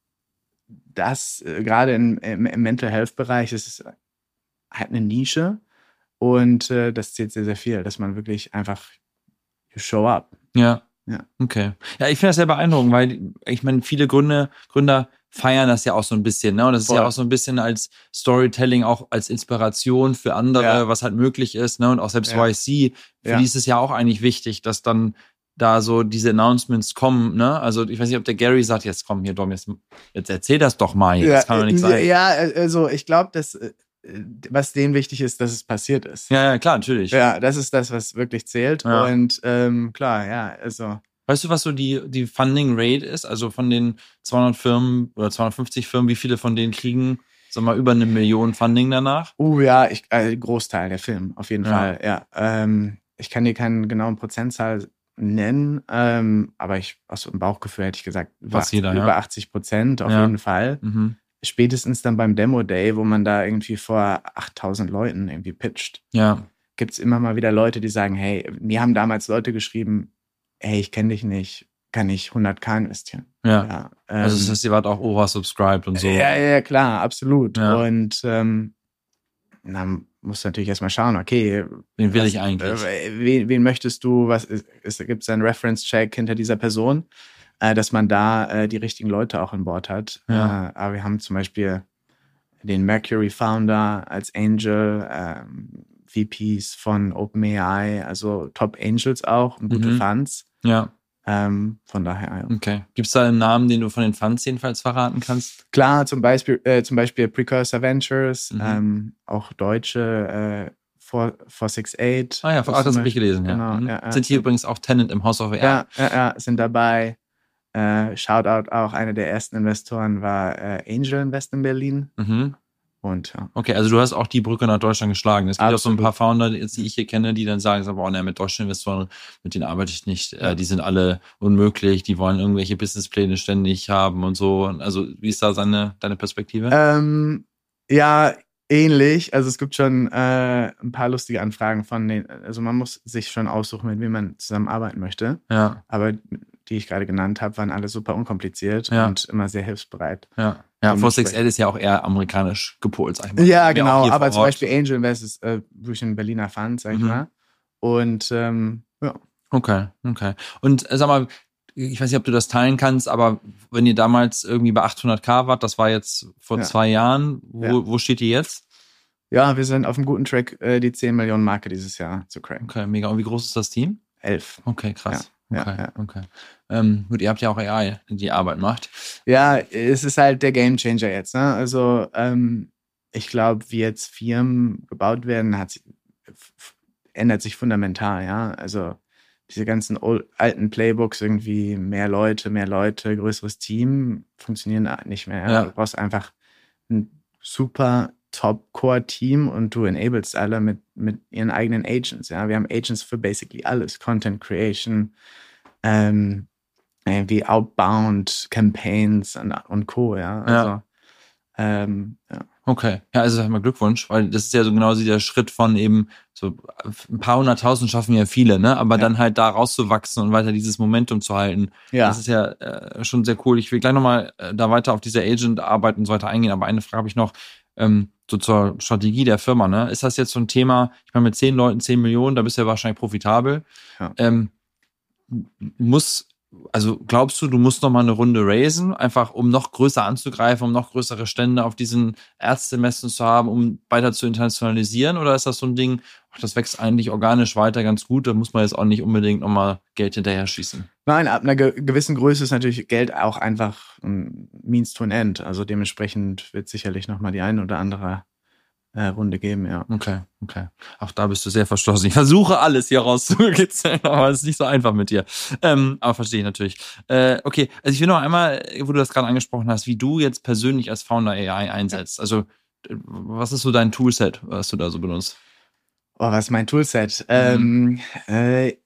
das äh, gerade im, im, im Mental Health-Bereich ist es halt eine Nische und äh, das zählt sehr, sehr viel, dass man wirklich einfach you show up. Ja. Ja. Okay. Ja, ich finde das sehr beeindruckend, weil ich meine, viele Gründe, Gründer feiern das ja auch so ein bisschen, ne? Und das ist Voll. ja auch so ein bisschen als Storytelling, auch als Inspiration für andere, Ja. was halt möglich ist, ne? Und auch selbst Ja. Y C, für Ja. die ist es ja auch eigentlich wichtig, dass dann da so diese Announcements kommen, ne? Also ich weiß nicht, ob der Gary sagt, jetzt komm hier, Dom, jetzt, jetzt erzähl das doch mal, jetzt Ja, kann doch nicht äh, sein. ja, also ich glaube, dass äh, was denen wichtig ist, dass es passiert ist. Ja, ja, klar, natürlich. Ja, das ist das, was wirklich zählt. Ja. Und ähm, klar, ja, also. Weißt du, was so die, die Funding Rate ist? Also von den zweihundert Firmen oder zweihundertfünfzig Firmen, wie viele von denen kriegen, sag mal, über eine Million Funding danach? Uh, ja, ich, äh, Großteil der Film, auf jeden Ja. Fall, ja. Ähm, ich kann dir keinen genauen Prozentzahl nennen, ähm, aber ich aus dem Bauchgefühl hätte ich gesagt, über, Fast jeder, über ja. achtzig Prozent auf Ja. jeden Fall. Mhm. Spätestens dann beim Demo Day, wo man da irgendwie vor achttausend Leuten irgendwie pitcht, Ja. gibt es immer mal wieder Leute, die sagen, hey, mir haben damals Leute geschrieben, hey, ich kenne dich nicht, kann ich hunderttausend investieren? Ja. Ja, Also das ähm, heißt, ihr wart auch oversubscribed und so. Ja, ja, klar, absolut. Ja. Und ähm, dann musst du natürlich erstmal schauen, okay, Wen will was, ich eigentlich? Äh, wen, wen möchtest du, was ist, ist, gibt es einen Reference-Check hinter dieser Person, äh, dass man da äh, die richtigen Leute auch an Bord hat. Ja. Äh, aber wir haben zum Beispiel den Mercury-Founder als Angel, ähm, V Ps von OpenAI, also Top Angels auch und gute Mhm. Funds. Ja, Ähm, von daher, ja. okay. Gibt es da einen Namen, den du von den Funds jedenfalls verraten kannst? Klar, zum Beispiel, äh, zum Beispiel Precursor Ventures, Mhm. ähm, auch deutsche, äh, four six eight. Ah ja, ach, das habe ich gelesen, Genau, ja. Mhm. ja, ja. Sind hier übrigens auch Tenant im House of A I. Ja, ja, ja, sind dabei. Äh, Shoutout auch, einer der ersten Investoren war äh, Angel Invest in Berlin. Mhm. Und ja. Okay, also du hast auch die Brücke nach Deutschland geschlagen. Es gibt auch so ein Absolut. paar Founder, die die ich hier kenne, die dann sagen, so, boah, ne, mit deutschen Investoren, mit denen arbeite ich nicht. Ja. Äh, die sind alle unmöglich, die wollen irgendwelche Businesspläne ständig haben und so. Also wie ist da seine, deine Perspektive? Ähm, ja, ähnlich. Also es gibt schon äh, ein paar lustige Anfragen von den, also man muss sich schon aussuchen, mit wem man zusammenarbeiten möchte. Ja, Aber die ich gerade genannt habe, waren alle super unkompliziert Ja. und immer sehr hilfsbereit. ja. Ja, four six eight Dementsprechend. ist ja auch eher amerikanisch gepolt, sag ich mal. Ja, Wir auch genau. hier Aber vor zum Ort. Beispiel Angel Invest ist äh, durch ein Berliner Fund, sag ich Mhm. mal. Und ähm, ja. Okay, okay. Und äh, sag mal, ich weiß nicht, ob du das teilen kannst, aber wenn ihr damals irgendwie bei achthunderttausend wart, das war jetzt vor Ja. zwei Jahren, wo, Ja. wo steht ihr jetzt? Ja, wir sind auf einem guten Track, äh, die zehn Millionen Marke dieses Jahr zu cracken. Okay, mega. Und wie groß ist das Team? Elf. Okay, krass. Ja, okay, ja. okay. Ähm, gut, ihr habt ja auch A I, die die Arbeit macht. Ja, es ist halt der Gamechanger jetzt. Ne? Also ähm, ich glaube, wie jetzt Firmen gebaut werden, hat sich, f- ändert sich fundamental. Ja, also diese ganzen old, alten Playbooks, irgendwie mehr Leute, mehr Leute, größeres Team, funktionieren nicht mehr. Ja? Ja. Du brauchst einfach ein super Top-Core-Team und du enablest alle mit, mit ihren eigenen Agents. Ja? Wir haben Agents für basically alles. Content Creation, ähm, irgendwie Outbound Campaigns und, und Co. Ja, also Ja. ähm, ja. Okay, ja, also sag mal Glückwunsch, weil das ist ja so genau der Schritt von eben so ein paar hunderttausend schaffen ja viele, ne? Aber Ja. dann halt da rauszuwachsen und weiter dieses Momentum zu halten, Ja. das ist ja äh, schon sehr cool. Ich will gleich nochmal äh, da weiter auf diese Agent-Arbeit und so weiter eingehen, aber eine Frage habe ich noch, ähm, so zur Strategie der Firma, ne? Ist das jetzt so ein Thema, ich meine mit zehn Leuten, zehn Millionen, da bist du ja wahrscheinlich profitabel. Ja. Ähm, muss, also glaubst du, du musst noch mal eine Runde raisen, einfach um noch größer anzugreifen, um noch größere Stände auf diesen Ärztemessen zu haben, um weiter zu internationalisieren? Oder ist das so ein Ding, ach, das wächst eigentlich organisch weiter ganz gut, da muss man jetzt auch nicht unbedingt noch mal Geld hinterher schießen? Nein, ab einer ge- gewissen Größe ist natürlich Geld auch einfach ein Means to an End. Also dementsprechend wird sicherlich noch mal die eine oder andere äh, Runde geben, ja. Okay, okay. Auch da bist du sehr verschlossen. Ich versuche alles hier rauszukitzeln, aber es ist nicht so einfach mit dir. Ähm, aber verstehe ich natürlich. Äh, okay, also ich will noch einmal, wo du das gerade angesprochen hast, wie du jetzt persönlich als Founder A I einsetzt. Also was ist so dein Toolset, was du da so benutzt? Oh, was ist mein Toolset? Mhm. Ähm, äh,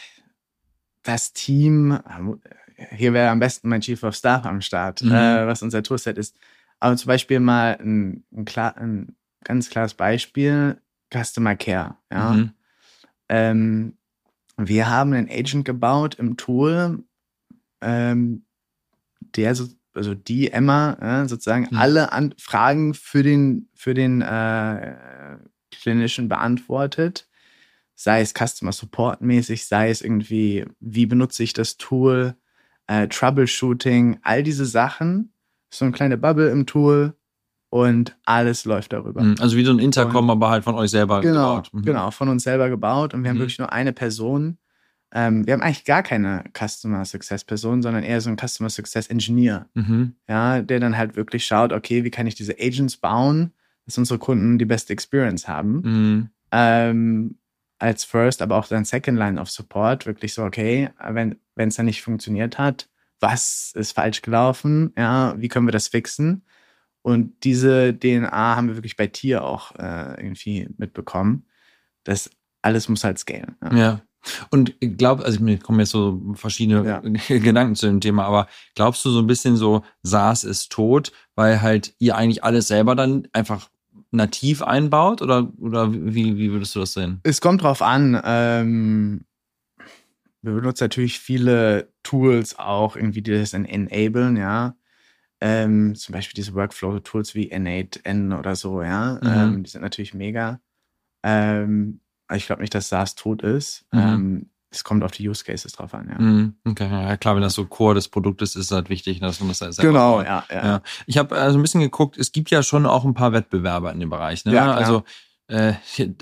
das Team, hier wäre am besten mein Chief of Staff am Start, mhm. äh, was unser Toolset ist. Aber zum Beispiel mal ein, ein, klar, ein ganz klares Beispiel, Customer Care. Ja? Mhm. Ähm, wir haben einen Agent gebaut im Tool, ähm, der so, also die Emma äh, sozusagen mhm. alle Anfragen für den, für den äh, Clinician beantwortet. Sei es Customer Support mäßig, sei es irgendwie, wie benutze ich das Tool, äh, Troubleshooting, all diese Sachen. So eine kleine Bubble im Tool und alles läuft darüber. Also wie so ein Intercom, und, aber halt von euch selber genau, gebaut. Mhm. Genau, von uns selber gebaut und wir mhm. haben wirklich nur eine Person. Ähm, wir haben eigentlich gar keine Customer Success Person, sondern eher so einen Customer Success Engineer, mhm. ja, der dann halt wirklich schaut, okay, wie kann ich diese Agents bauen, dass unsere Kunden die beste Experience haben. Mhm. Ähm, als First, aber auch dann Second Line of Support, wirklich so, okay, wenn wenn es dann nicht funktioniert hat, was ist falsch gelaufen, ja, wie können wir das fixen? Und diese D N A haben wir wirklich bei Tier auch äh, irgendwie mitbekommen. Das alles muss halt scalen. Ja. ja. Und glaub, also mir kommen jetzt so verschiedene ja. Gedanken zu dem Thema, aber glaubst du so ein bisschen so, SaaS ist tot, weil halt ihr eigentlich alles selber dann einfach nativ einbaut oder, oder wie, wie würdest du das sehen? Es kommt drauf an. Ähm, wir benutzen natürlich viele Tools auch irgendwie, die das dann enablen, ja. Ähm, zum Beispiel diese Workflow-Tools wie N acht N oder so, ja. Mhm. Ähm, die sind natürlich mega. Ähm, ich glaube nicht, dass SaaS tot ist. Mhm. Ähm, es kommt auf die Use Cases drauf an, ja. Mhm. Okay, ja klar, wenn das so Core des Produktes ist, ist halt wichtig, dass man das halt selber Genau, baut. ja, ja. ja. Ich habe also ein bisschen geguckt, es gibt ja schon auch ein paar Wettbewerber in dem Bereich, ne? Ja, klar. Also äh,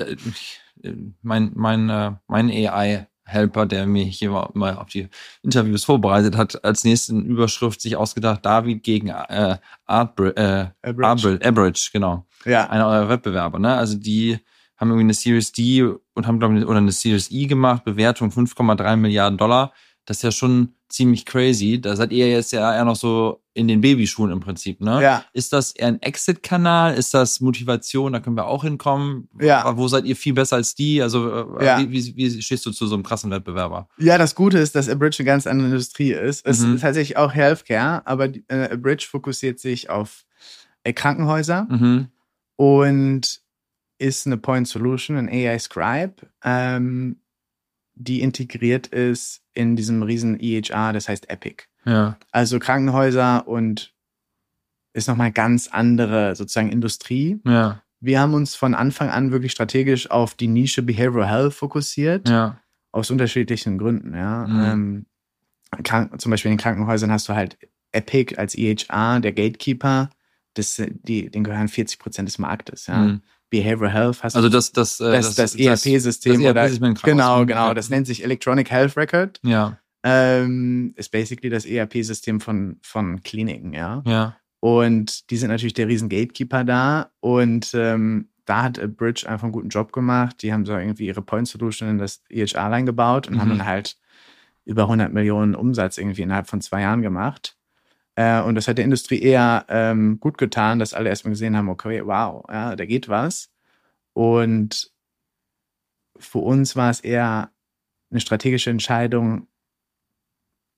mein mein äh, mein A I Helper, der mir hier mal auf die Interviews vorbereitet hat, als nächsten Überschrift sich ausgedacht, David gegen äh, Arbridge, äh, Arbridge. Arbridge, genau. Ja. Einer eurer Wettbewerber, ne? Also die haben irgendwie eine Series D und haben, glaube ich, oder eine Series E gemacht, Bewertung fünf Komma drei Milliarden Dollar. Das ist ja schon ziemlich crazy. Da seid ihr jetzt ja eher noch so in den Babyschuhen im Prinzip, ne? Ja. Ist das eher ein Exit-Kanal? Ist das Motivation? Da können wir auch hinkommen. Ja. Wo seid ihr viel besser als die? Also ja. wie, wie, wie stehst du zu so einem krassen Wettbewerber? Ja, das Gute ist, dass Abridge eine ganz andere Industrie ist. Es mhm. ist tatsächlich auch Healthcare, aber äh, Abridge fokussiert sich auf äh, Krankenhäuser mhm. und ist eine Point Solution, ein A I Scribe, ähm, die integriert ist in diesem riesen E H R, das heißt Epic. Ja. Also Krankenhäuser und ist nochmal ganz andere sozusagen Industrie. Ja. Wir haben uns von Anfang an wirklich strategisch auf die Nische Behavioral Health fokussiert. Ja. Aus unterschiedlichen Gründen, ja. Mhm. Ähm, krank, zum Beispiel in den Krankenhäusern hast du halt Epic als E H R, der Gatekeeper, das, die, den gehören vierzig Prozent des Marktes, ja. Mhm. Behavioral Health hast also das das das, das, das E R P-System das, das oder genau genau das nennt sich Electronic Health Record, ja ähm, ist basically das E R P-System von von Kliniken, ja ja und die sind natürlich der riesen Gatekeeper da und ähm, da hat Abridge einfach einen guten Job gemacht. Die haben so irgendwie ihre Point Solution in das E H R reingebaut und mhm. haben dann halt über hundert Millionen Umsatz irgendwie innerhalb von zwei Jahren gemacht. Äh, und das hat der Industrie eher ähm, gut getan, dass alle erstmal gesehen haben, okay, wow, ja, da geht was. Und für uns war es eher eine strategische Entscheidung,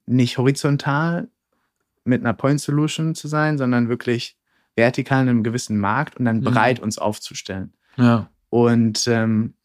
nicht horizontal mit einer Point Solution zu sein, sondern wirklich vertikal in einem gewissen Markt und dann Mhm. bereit uns aufzustellen. Ja. Und ähm,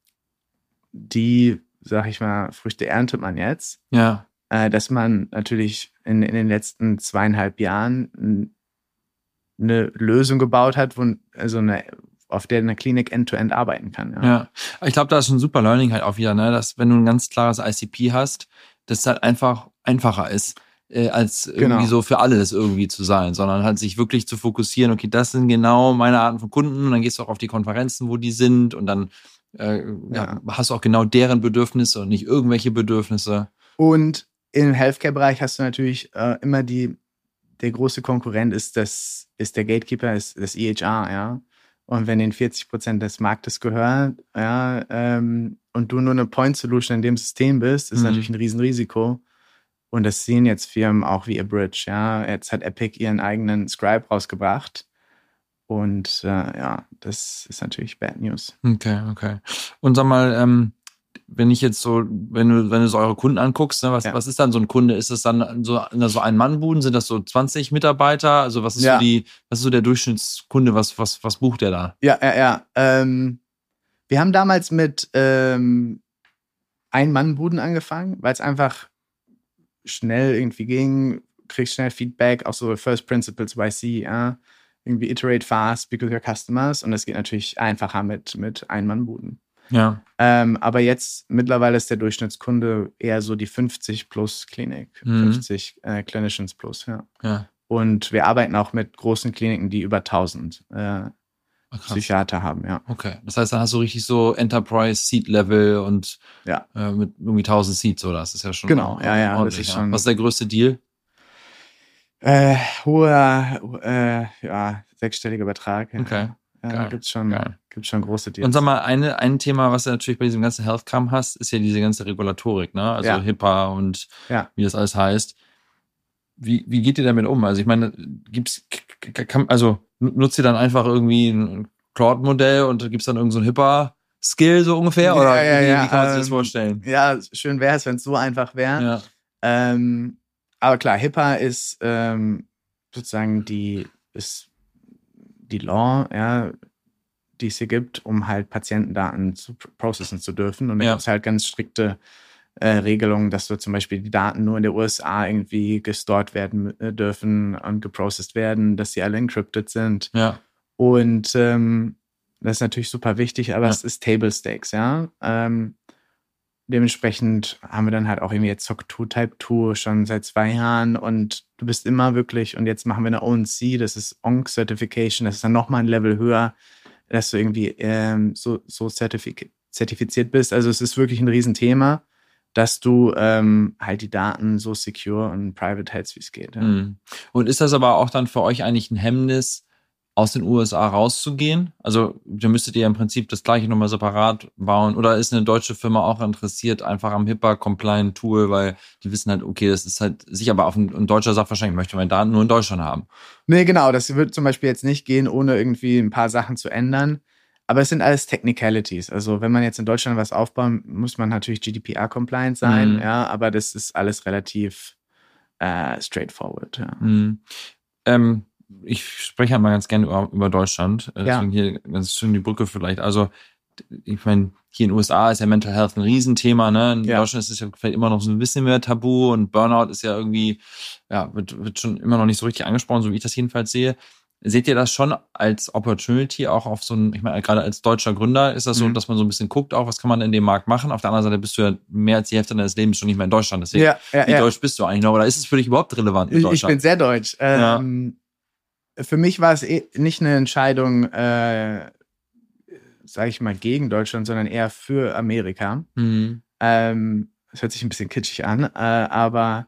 die, sag ich mal, Früchte erntet man jetzt, Ja. äh, dass man natürlich in, in den letzten zweieinhalb Jahren n- eine Lösung gebaut hat, wo, also eine, auf der eine Klinik end-to-end arbeiten kann. Ja. Ja. Ich glaube, da ist schon ein super Learning halt auch wieder, ne, dass wenn du ein ganz klares I C P hast, dass es halt einfach einfacher ist, äh, als irgendwie Genau. so für alles irgendwie zu sein, sondern halt sich wirklich zu fokussieren, okay, das sind genau meine Arten von Kunden und dann gehst du auch auf die Konferenzen, wo die sind und dann äh, ja. Ja. hast du auch genau deren Bedürfnisse und nicht irgendwelche Bedürfnisse. Und im Healthcare-Bereich hast du natürlich äh, immer die, der große Konkurrent ist das, ist der Gatekeeper, ist das E H R, ja. Und wenn den vierzig Prozent des Marktes gehört, ja, ähm, und du nur eine Point-Solution in dem System bist, ist Mhm. natürlich ein Riesenrisiko. Und das sehen jetzt Firmen auch wie Abridge, ja. Jetzt hat Epic ihren eigenen Scribe rausgebracht. Und äh, ja, das ist natürlich Bad News. Okay, okay. Und sag mal, ähm, wenn ich jetzt so, wenn du, wenn du so eure Kunden anguckst, ne, was, Ja. was ist dann so ein Kunde? Ist das dann so, so ein Mannbuden? Sind das so zwanzig Mitarbeiter? Also was ist Ja. so die, was ist so der Durchschnittskunde? Was, was, was bucht der da? Ja, ja, ja. Ähm, wir haben damals mit ähm, Ein-Mann-Buden angefangen, weil es einfach schnell irgendwie ging, kriegst schnell Feedback, auch so First Principles Y C, ja. Irgendwie iterate fast, because your customers. Und das geht natürlich einfacher mit, mit Ein-Mann-Buden. Ja. Ähm, aber jetzt mittlerweile ist der Durchschnittskunde eher so die fünfzig plus Klinik, Mhm. fünfzig äh, Clinicians plus, ja. Ja. Und wir arbeiten auch mit großen Kliniken, die über tausend äh, Ah, krass. Psychiater haben, ja. Okay. Das heißt, dann hast du richtig so Enterprise Seat Level und Ja. äh, mit irgendwie tausend Seats, oder? Das ist ja schon Genau, ja, ja, das ordentlich. ist Ja. schon- Was ist der größte Deal? Äh, hoher, äh, ja, sechsstelliger Betrag. Ja. Okay. Ja, Geil. gibt's schon, Geil. gibt's schon große Deals. Und sag mal, eine, ein Thema, was du natürlich bei diesem ganzen Healthcam hast, ist ja diese ganze Regulatorik, ne? Also Ja. HIPAA und Ja. wie das alles heißt. Wie, wie geht ihr damit um? Also ich meine, gibt's, k- k- kann, also nutzt ihr dann einfach irgendwie ein Cloud-Modell und gibt's dann irgend so ein HIPAA-Skill so ungefähr? Ja, Oder ja, wie, ja, wie kann man sich das ähm, vorstellen? Ja, schön wäre es, wenn es so einfach wäre. Ja. Ähm, aber klar, HIPAA ist ähm, sozusagen die, ist die Law, ja, die es hier gibt, um halt Patientendaten zu pr- processen zu dürfen. Und da Ja. gibt es halt ganz strikte äh, Regelungen, dass so zum Beispiel die Daten nur in der U S A irgendwie gestored werden äh, dürfen und geprocessed werden, dass sie alle encrypted sind. Ja. Und ähm, das ist natürlich super wichtig, aber Ja. es ist Table Stakes, ja. Ähm, dementsprechend haben wir dann halt auch irgendwie jetzt S O C zwei Type zwei schon seit zwei Jahren und du bist immer wirklich, und jetzt machen wir eine O N C, das ist O N C Certification, das ist dann nochmal ein Level höher, dass du irgendwie ähm, so, so zertifik- zertifiziert bist. Also es ist wirklich ein Riesenthema, dass du ähm, halt die Daten so secure und private hältst, wie es geht. Ja. Mhm. Und ist das aber auch dann für euch eigentlich ein Hemmnis, aus den U S A rauszugehen? Also da müsstet ihr im Prinzip das gleiche nochmal separat bauen. Oder ist eine deutsche Firma auch interessiert einfach am HIPAA-Compliant-Tool, weil die wissen halt, okay, das ist halt sicher, aber auf ein, ein Deutscher sagt wahrscheinlich, ich möchte meine Daten nur in Deutschland haben. Nee, genau, das wird zum Beispiel jetzt nicht gehen, ohne irgendwie ein paar Sachen zu ändern. Aber es sind alles Technicalities. Also wenn man jetzt in Deutschland was aufbauen, muss man natürlich G D P R-compliant sein, Mhm. ja, aber das ist alles relativ äh, straightforward. Ja. Mhm. Ähm, ich spreche halt mal ganz gerne über, über Deutschland. Äh, Ja. Deswegen hier ganz schön die Brücke vielleicht. Also, ich meine, hier in den U S A ist ja Mental Health ein Riesenthema, ne? In Ja. Deutschland ist es ja vielleicht immer noch so ein bisschen mehr Tabu und Burnout ist ja irgendwie, ja, wird, wird schon immer noch nicht so richtig angesprochen, so wie ich das jedenfalls sehe. Seht ihr das schon als Opportunity auch auf so ein, ich meine, gerade als deutscher Gründer ist das so, Mhm. dass man so ein bisschen guckt, auch was kann man in dem Markt machen? Auf der anderen Seite bist du ja mehr als die Hälfte deines Lebens schon nicht mehr in Deutschland. Deswegen, Ja, ja, wie ja. deutsch bist du eigentlich noch? Oder ist es für dich überhaupt relevant in Ich, ich bin Deutschland? sehr deutsch. Ähm, Für mich war es eh nicht eine Entscheidung, äh, sage ich mal, gegen Deutschland, sondern eher für Amerika. Mhm. Ähm, das hört sich ein bisschen kitschig an, äh, aber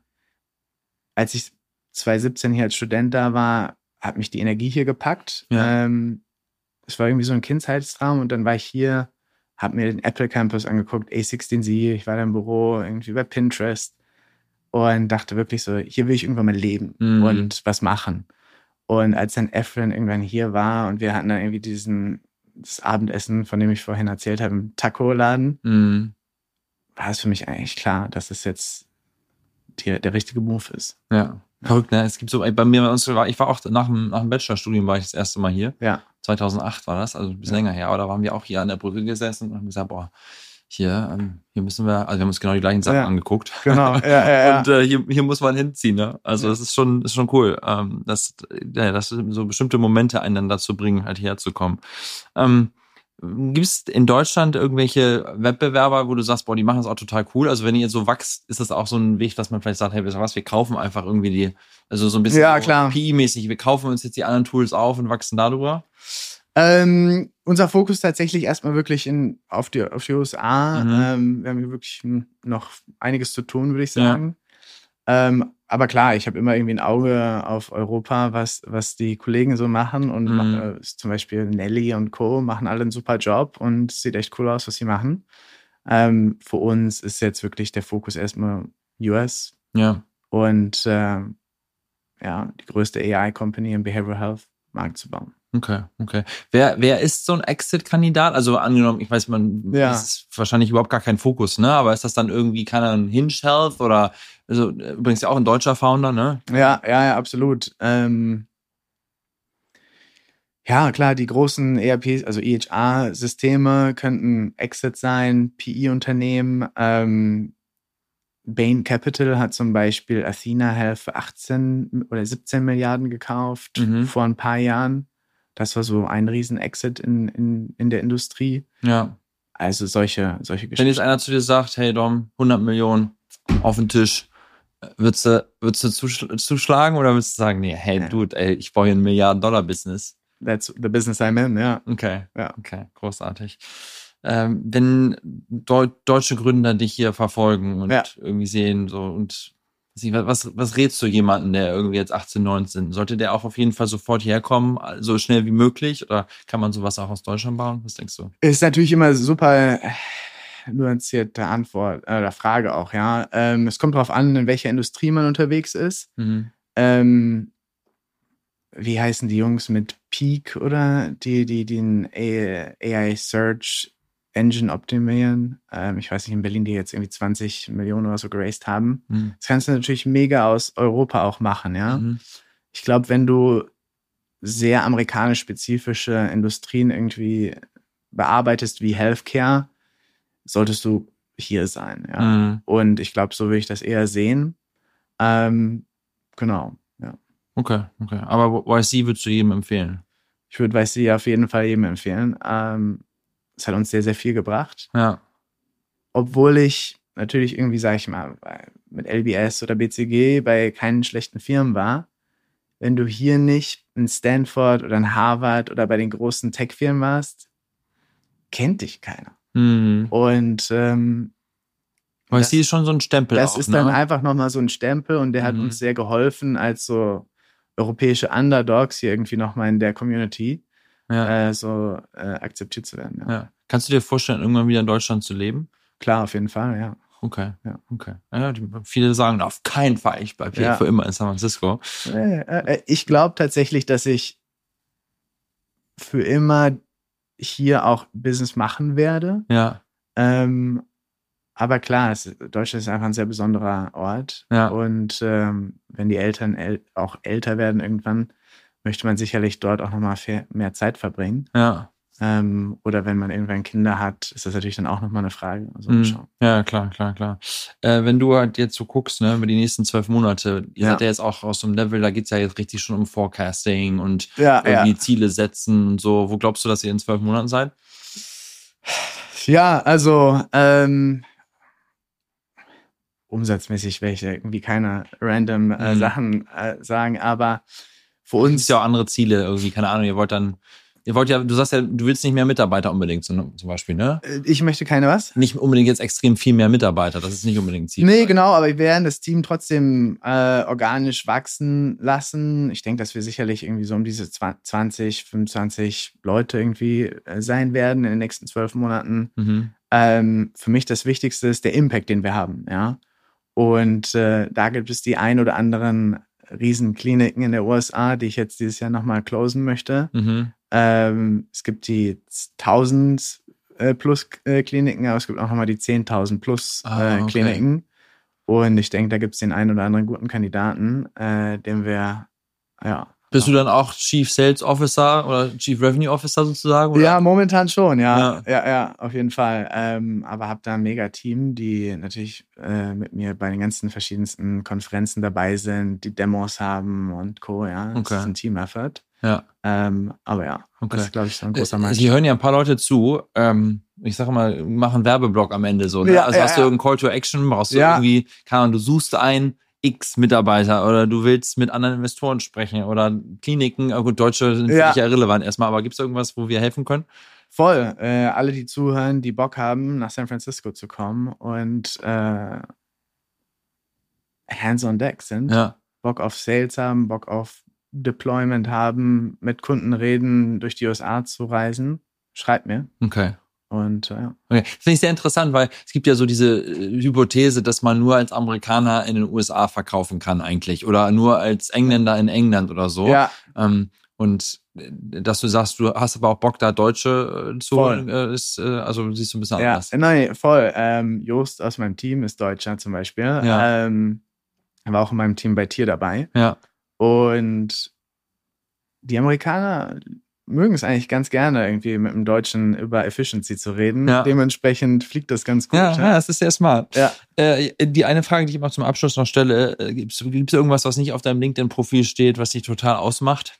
als ich zwanzig siebzehn hier als Student da war, hat mich die Energie hier gepackt. Ja. Ähm, es war irgendwie so ein Kindheitstraum und dann war ich hier, habe mir den Apple Campus angeguckt, A sechzehn Z, ich war da im Büro, irgendwie bei Pinterest und dachte wirklich so, hier will ich irgendwann mal leben Mhm. und was machen. Und als dann Efren irgendwann hier war und wir hatten dann irgendwie diesen, das Abendessen, von dem ich vorhin erzählt habe, im Taco-Laden, Mhm. war es für mich eigentlich klar, dass es jetzt die, der richtige Move ist. Ja. Verrückt, ne? Es gibt so, bei mir, bei uns war, ich war auch nach dem, nach dem Bachelorstudium war ich das erste Mal hier. Ja. zweitausendacht war das, also ein bisschen Ja. länger her. Aber da waren wir auch hier an der Brücke gesessen und haben gesagt, boah, hier, ähm, hier müssen wir, also wir haben uns genau die gleichen Sachen Ja. angeguckt. Genau, ja, ja, ja. Und äh, hier, hier muss man hinziehen, ne? Also Ja. das ist schon, ist schon cool, ähm, dass, ja, dass so bestimmte Momente einen dann dazu bringen, halt hierher zu kommen. Ähm, Gibt es in Deutschland irgendwelche Wettbewerber, wo du sagst, boah, die machen das auch total cool? Also wenn ihr jetzt so wächst, ist das auch so ein Weg, dass man vielleicht sagt, hey, wisst ihr was, wir kaufen einfach irgendwie die, also so ein bisschen Ja, so klar. P I-mäßig, wir kaufen uns jetzt die anderen Tools auf und wachsen darüber? Ähm, unser Fokus tatsächlich erstmal wirklich in, auf, die, auf die U S A. Mhm. Ähm, wir haben hier wirklich noch einiges zu tun, würde ich sagen. Ja. Ähm, aber klar, ich habe immer irgendwie ein Auge auf Europa, was, was die Kollegen so machen. Und Mhm. äh, zum Beispiel Nelly und Co. machen alle einen super Job und es sieht echt cool aus, was sie machen. Ähm, für uns ist jetzt wirklich der Fokus erstmal U S. Ja. Und äh, ja, die größte A I-Company im Behavioral Health Markt zu bauen. Okay, okay. Wer, wer ist so ein Exit-Kandidat? Also angenommen, ich weiß, man, Ja. das ist wahrscheinlich überhaupt gar kein Fokus, ne? Aber ist das dann irgendwie, keine Ahnung, Hinge Health oder, also übrigens ja auch ein deutscher Founder, ne? Ja, ja, ja, absolut. Ähm, ja, klar, die großen E R Ps, also E H R-Systeme könnten Exit sein, P I-Unternehmen. Ähm, Bain Capital hat zum Beispiel Athena Health für achtzehn oder siebzehn Milliarden gekauft Mhm. vor ein paar Jahren. Das war so ein Riesen-Exit in, in, in der Industrie. Ja. Also solche, solche Geschichten. Wenn jetzt einer zu dir sagt, hey Dom, hundert Millionen auf den Tisch, würdest du, würdest du zuschl- zuschlagen oder würdest du sagen, nee, hey Ja. Dude, ey, ich baue hier ein Milliarden-Dollar-Business? That's the business I'm in, ja. Okay, Ja. okay, großartig. Ähm, wenn Deu- deutsche Gründer dich hier verfolgen und Ja. irgendwie sehen, so und sie- was, was rätst du jemanden, der irgendwie jetzt achtzehn, neunzehn? Sollte der auch auf jeden Fall sofort herkommen, so schnell wie möglich? Oder kann man sowas auch aus Deutschland bauen? Was denkst du? Ist natürlich immer super äh, nuancierte Antwort äh, oder Frage auch, ja. Ähm, es kommt darauf an, in welcher Industrie man unterwegs ist. Mhm. Ähm, wie heißen die Jungs mit Peak oder die, die den A I Search Engine optimieren? Ähm, ich weiß nicht, in Berlin, die jetzt irgendwie zwanzig Millionen oder so geraced haben. Mhm. Das kannst du natürlich mega aus Europa auch machen, ja. Mhm. Ich glaube, wenn du sehr amerikanisch-spezifische Industrien irgendwie bearbeitest wie Healthcare, solltest du hier sein, ja. Mhm. Und ich glaube, so würde ich das eher sehen. Ähm, genau, ja. Okay, okay. Aber Y C würdest du jedem empfehlen? Ich würde Y C auf jeden Fall jedem empfehlen. Ähm, es hat uns sehr, sehr viel gebracht. Ja. Obwohl ich natürlich irgendwie, sag ich mal, mit L B S oder B C G bei keinen schlechten Firmen war. Wenn du hier nicht in Stanford oder in Harvard oder bei den großen Tech-Firmen warst, kennt dich keiner. Mhm. Und ähm, Y das, C ist schon so ein Stempel das auch, ist ne? dann einfach nochmal so ein Stempel und der hat Mhm. uns sehr geholfen, als so europäische Underdogs hier irgendwie nochmal in der Community Ja. äh, so äh, akzeptiert zu werden. Ja. Ja. Kannst du dir vorstellen, irgendwann wieder in Deutschland zu leben? Klar, auf jeden Fall, ja. Okay, Ja. okay. Ja, die, viele sagen auf keinen Fall, ich bleibe hier Ja. für immer in San Francisco. Äh, äh, ich glaube tatsächlich, dass ich für immer hier auch Business machen werde. Ja, Ähm, aber klar, es, Deutschland ist einfach ein sehr besonderer Ort. Ja. Und ähm, wenn die Eltern äl- auch älter werden irgendwann, möchte man sicherlich dort auch nochmal mehr Zeit verbringen. ja. Ähm, oder wenn man irgendwann Kinder hat, ist das natürlich dann auch nochmal eine Frage. Also Mhm. schauen. Ja, klar, klar, klar. Äh, wenn du halt jetzt so guckst, ne, über die nächsten zwölf Monate, ihr Ja. seid ja jetzt auch aus so einem Level, da geht's ja jetzt richtig schon um Forecasting und Ja, irgendwie ja. Ziele setzen und so. Wo glaubst du, dass ihr in zwölf Monaten seid? Ja, also ähm, umsatzmäßig werde ich ja irgendwie keine random äh, Mhm. Sachen äh, sagen, aber für Es uns gibt ja auch andere Ziele irgendwie, keine Ahnung, ihr wollt dann, ihr wollt ja, du sagst ja, du willst nicht mehr Mitarbeiter unbedingt, zum zum Beispiel, ne? äh, ich möchte keine was? Nicht unbedingt jetzt extrem viel mehr Mitarbeiter, das ist nicht unbedingt ein Ziel. Nee, genau, aber wir werden das Team trotzdem äh, organisch wachsen lassen. Ich denke, dass wir sicherlich irgendwie so um diese zwanzig, fünfundzwanzig Leute irgendwie äh, sein werden in den nächsten zwölf Monaten. Mhm. Ähm, für mich das Wichtigste ist der Impact, den wir haben, ja. Und äh, da gibt es die ein oder anderen Riesenkliniken in der U S A, die ich jetzt dieses Jahr nochmal closen möchte. Mhm. Ähm, es gibt die tausend äh, plus äh, Kliniken, aber es gibt auch nochmal die zehntausend plus Ah, äh, okay. Kliniken. Und ich denke, da gibt es den einen oder anderen guten Kandidaten, äh, den wir, ja. Bist du dann auch Chief Sales Officer oder Chief Revenue Officer sozusagen? Oder? Ja, momentan schon, ja. Ja, ja, ja, auf jeden Fall. Ähm, aber habe da ein mega Team, die natürlich äh, mit mir bei den ganzen verschiedensten Konferenzen dabei sind, die Demos haben und Co. Ja, das Okay. ist ein Team-Effort. Ja. Ähm, aber ja, Okay. das ist, glaube ich, so ein großer Äh, Markt. Sie hören ja ein paar Leute zu. Ähm, ich sage mal, machen einen Werbeblock am Ende so. Ne? Ja, also ja, hast du ja. irgendeinen Call to Action, brauchst du Ja. irgendwie, keine Ahnung, du suchst ein X Mitarbeiter oder du willst mit anderen Investoren sprechen oder Kliniken. Oh gut, Deutsche sind für Ja. dich ja irrelevant erstmal, aber gibt es irgendwas, wo wir helfen können? Voll. Äh, alle, die zuhören, die Bock haben, nach San Francisco zu kommen und äh, hands on deck sind, Ja. Bock auf Sales haben, Bock auf Deployment haben, mit Kunden reden, durch die U S A zu reisen, schreibt mir. Okay. Und äh, ja. Okay. Das finde ich sehr interessant, weil es gibt ja so diese äh, Hypothese, dass man nur als Amerikaner in den U S A verkaufen kann eigentlich oder nur als Engländer in England oder so. Ja, Ähm, und äh, dass du sagst, du hast aber auch Bock, da Deutsche äh, zu Voll. holen, äh, ist, äh, also siehst du ein bisschen ja, anders. nein, voll. Ähm, Jost aus meinem Team ist Deutscher zum Beispiel. Ja. Ähm, er war auch in meinem Team bei Tier dabei. Ja, Und die Amerikaner mögen es eigentlich ganz gerne, irgendwie mit dem Deutschen über Efficiency zu reden. Ja. Dementsprechend fliegt das ganz gut. ja, ja, das ist sehr smart. Ja. Äh, die eine Frage, die ich immer zum Abschluss noch stelle, äh, gibt es irgendwas, was nicht auf deinem LinkedIn-Profil steht, was dich total ausmacht?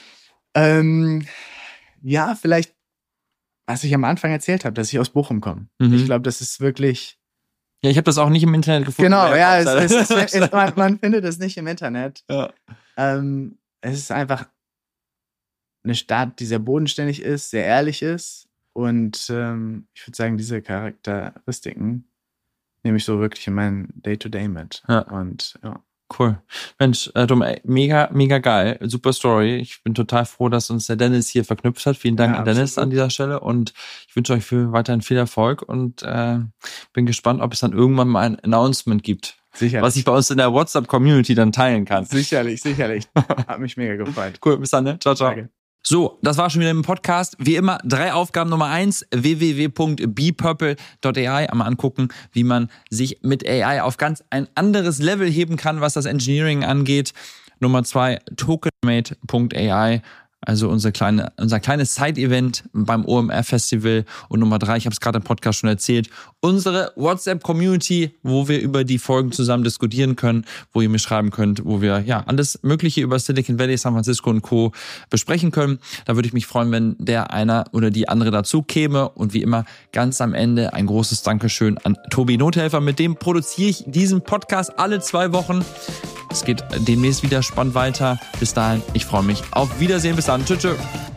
Ähm, ja, vielleicht, was ich am Anfang erzählt habe, dass ich aus Bochum komme. Mhm. Ich glaube, das ist wirklich. Ja, ich habe das auch nicht im Internet gefunden. Genau, Wer ja, kommt es, da? es, es, es, man, man findet es nicht im Internet. Ja. Ähm, es ist einfach eine Stadt, die sehr bodenständig ist, sehr ehrlich ist. Und ähm, ich würde sagen, diese Charakteristiken nehme ich so wirklich in mein Day-to-Day mit. Ja. Und ja. Cool. Mensch, äh, Dom, ey, mega, mega geil. Super Story. Ich bin total froh, dass uns der Dennis hier verknüpft hat. Vielen Dank Ja, an Dennis absolut. an dieser Stelle und ich wünsche euch für weiterhin viel Erfolg und äh, bin gespannt, ob es dann irgendwann mal ein Announcement gibt, Sicherlich. was ich bei uns in der WhatsApp-Community dann teilen kann. Sicherlich, sicherlich. Hat mich mega gefreut. Cool, bis dann, ne? Ciao, ciao. Danke. So, das war schon wieder im Podcast. Wie immer, drei Aufgaben. Nummer eins, w w w punkt b purple punkt a i. Einmal angucken, wie man sich mit A I auf ganz ein anderes Level heben kann, was das Engineering angeht. Nummer zwei, tokenmate punkt a i. Also unser, kleine, unser kleines Side-Event beim O M R-Festival. Und Nummer drei, ich habe es gerade im Podcast schon erzählt, unsere WhatsApp-Community, wo wir über die Folgen zusammen diskutieren können, wo ihr mir schreiben könnt, wo wir ja alles Mögliche über Silicon Valley, San Francisco und Co. besprechen können. Da würde ich mich freuen, wenn der einer oder die andere dazu käme. Und wie immer, ganz am Ende ein großes Dankeschön an Tobi Nothelfer. Mit dem produziere ich diesen Podcast alle zwei Wochen. Es geht demnächst wieder spannend weiter. Bis dahin, ich freue mich. Auf Wiedersehen. Bis dann. Tschüss. Tschüss.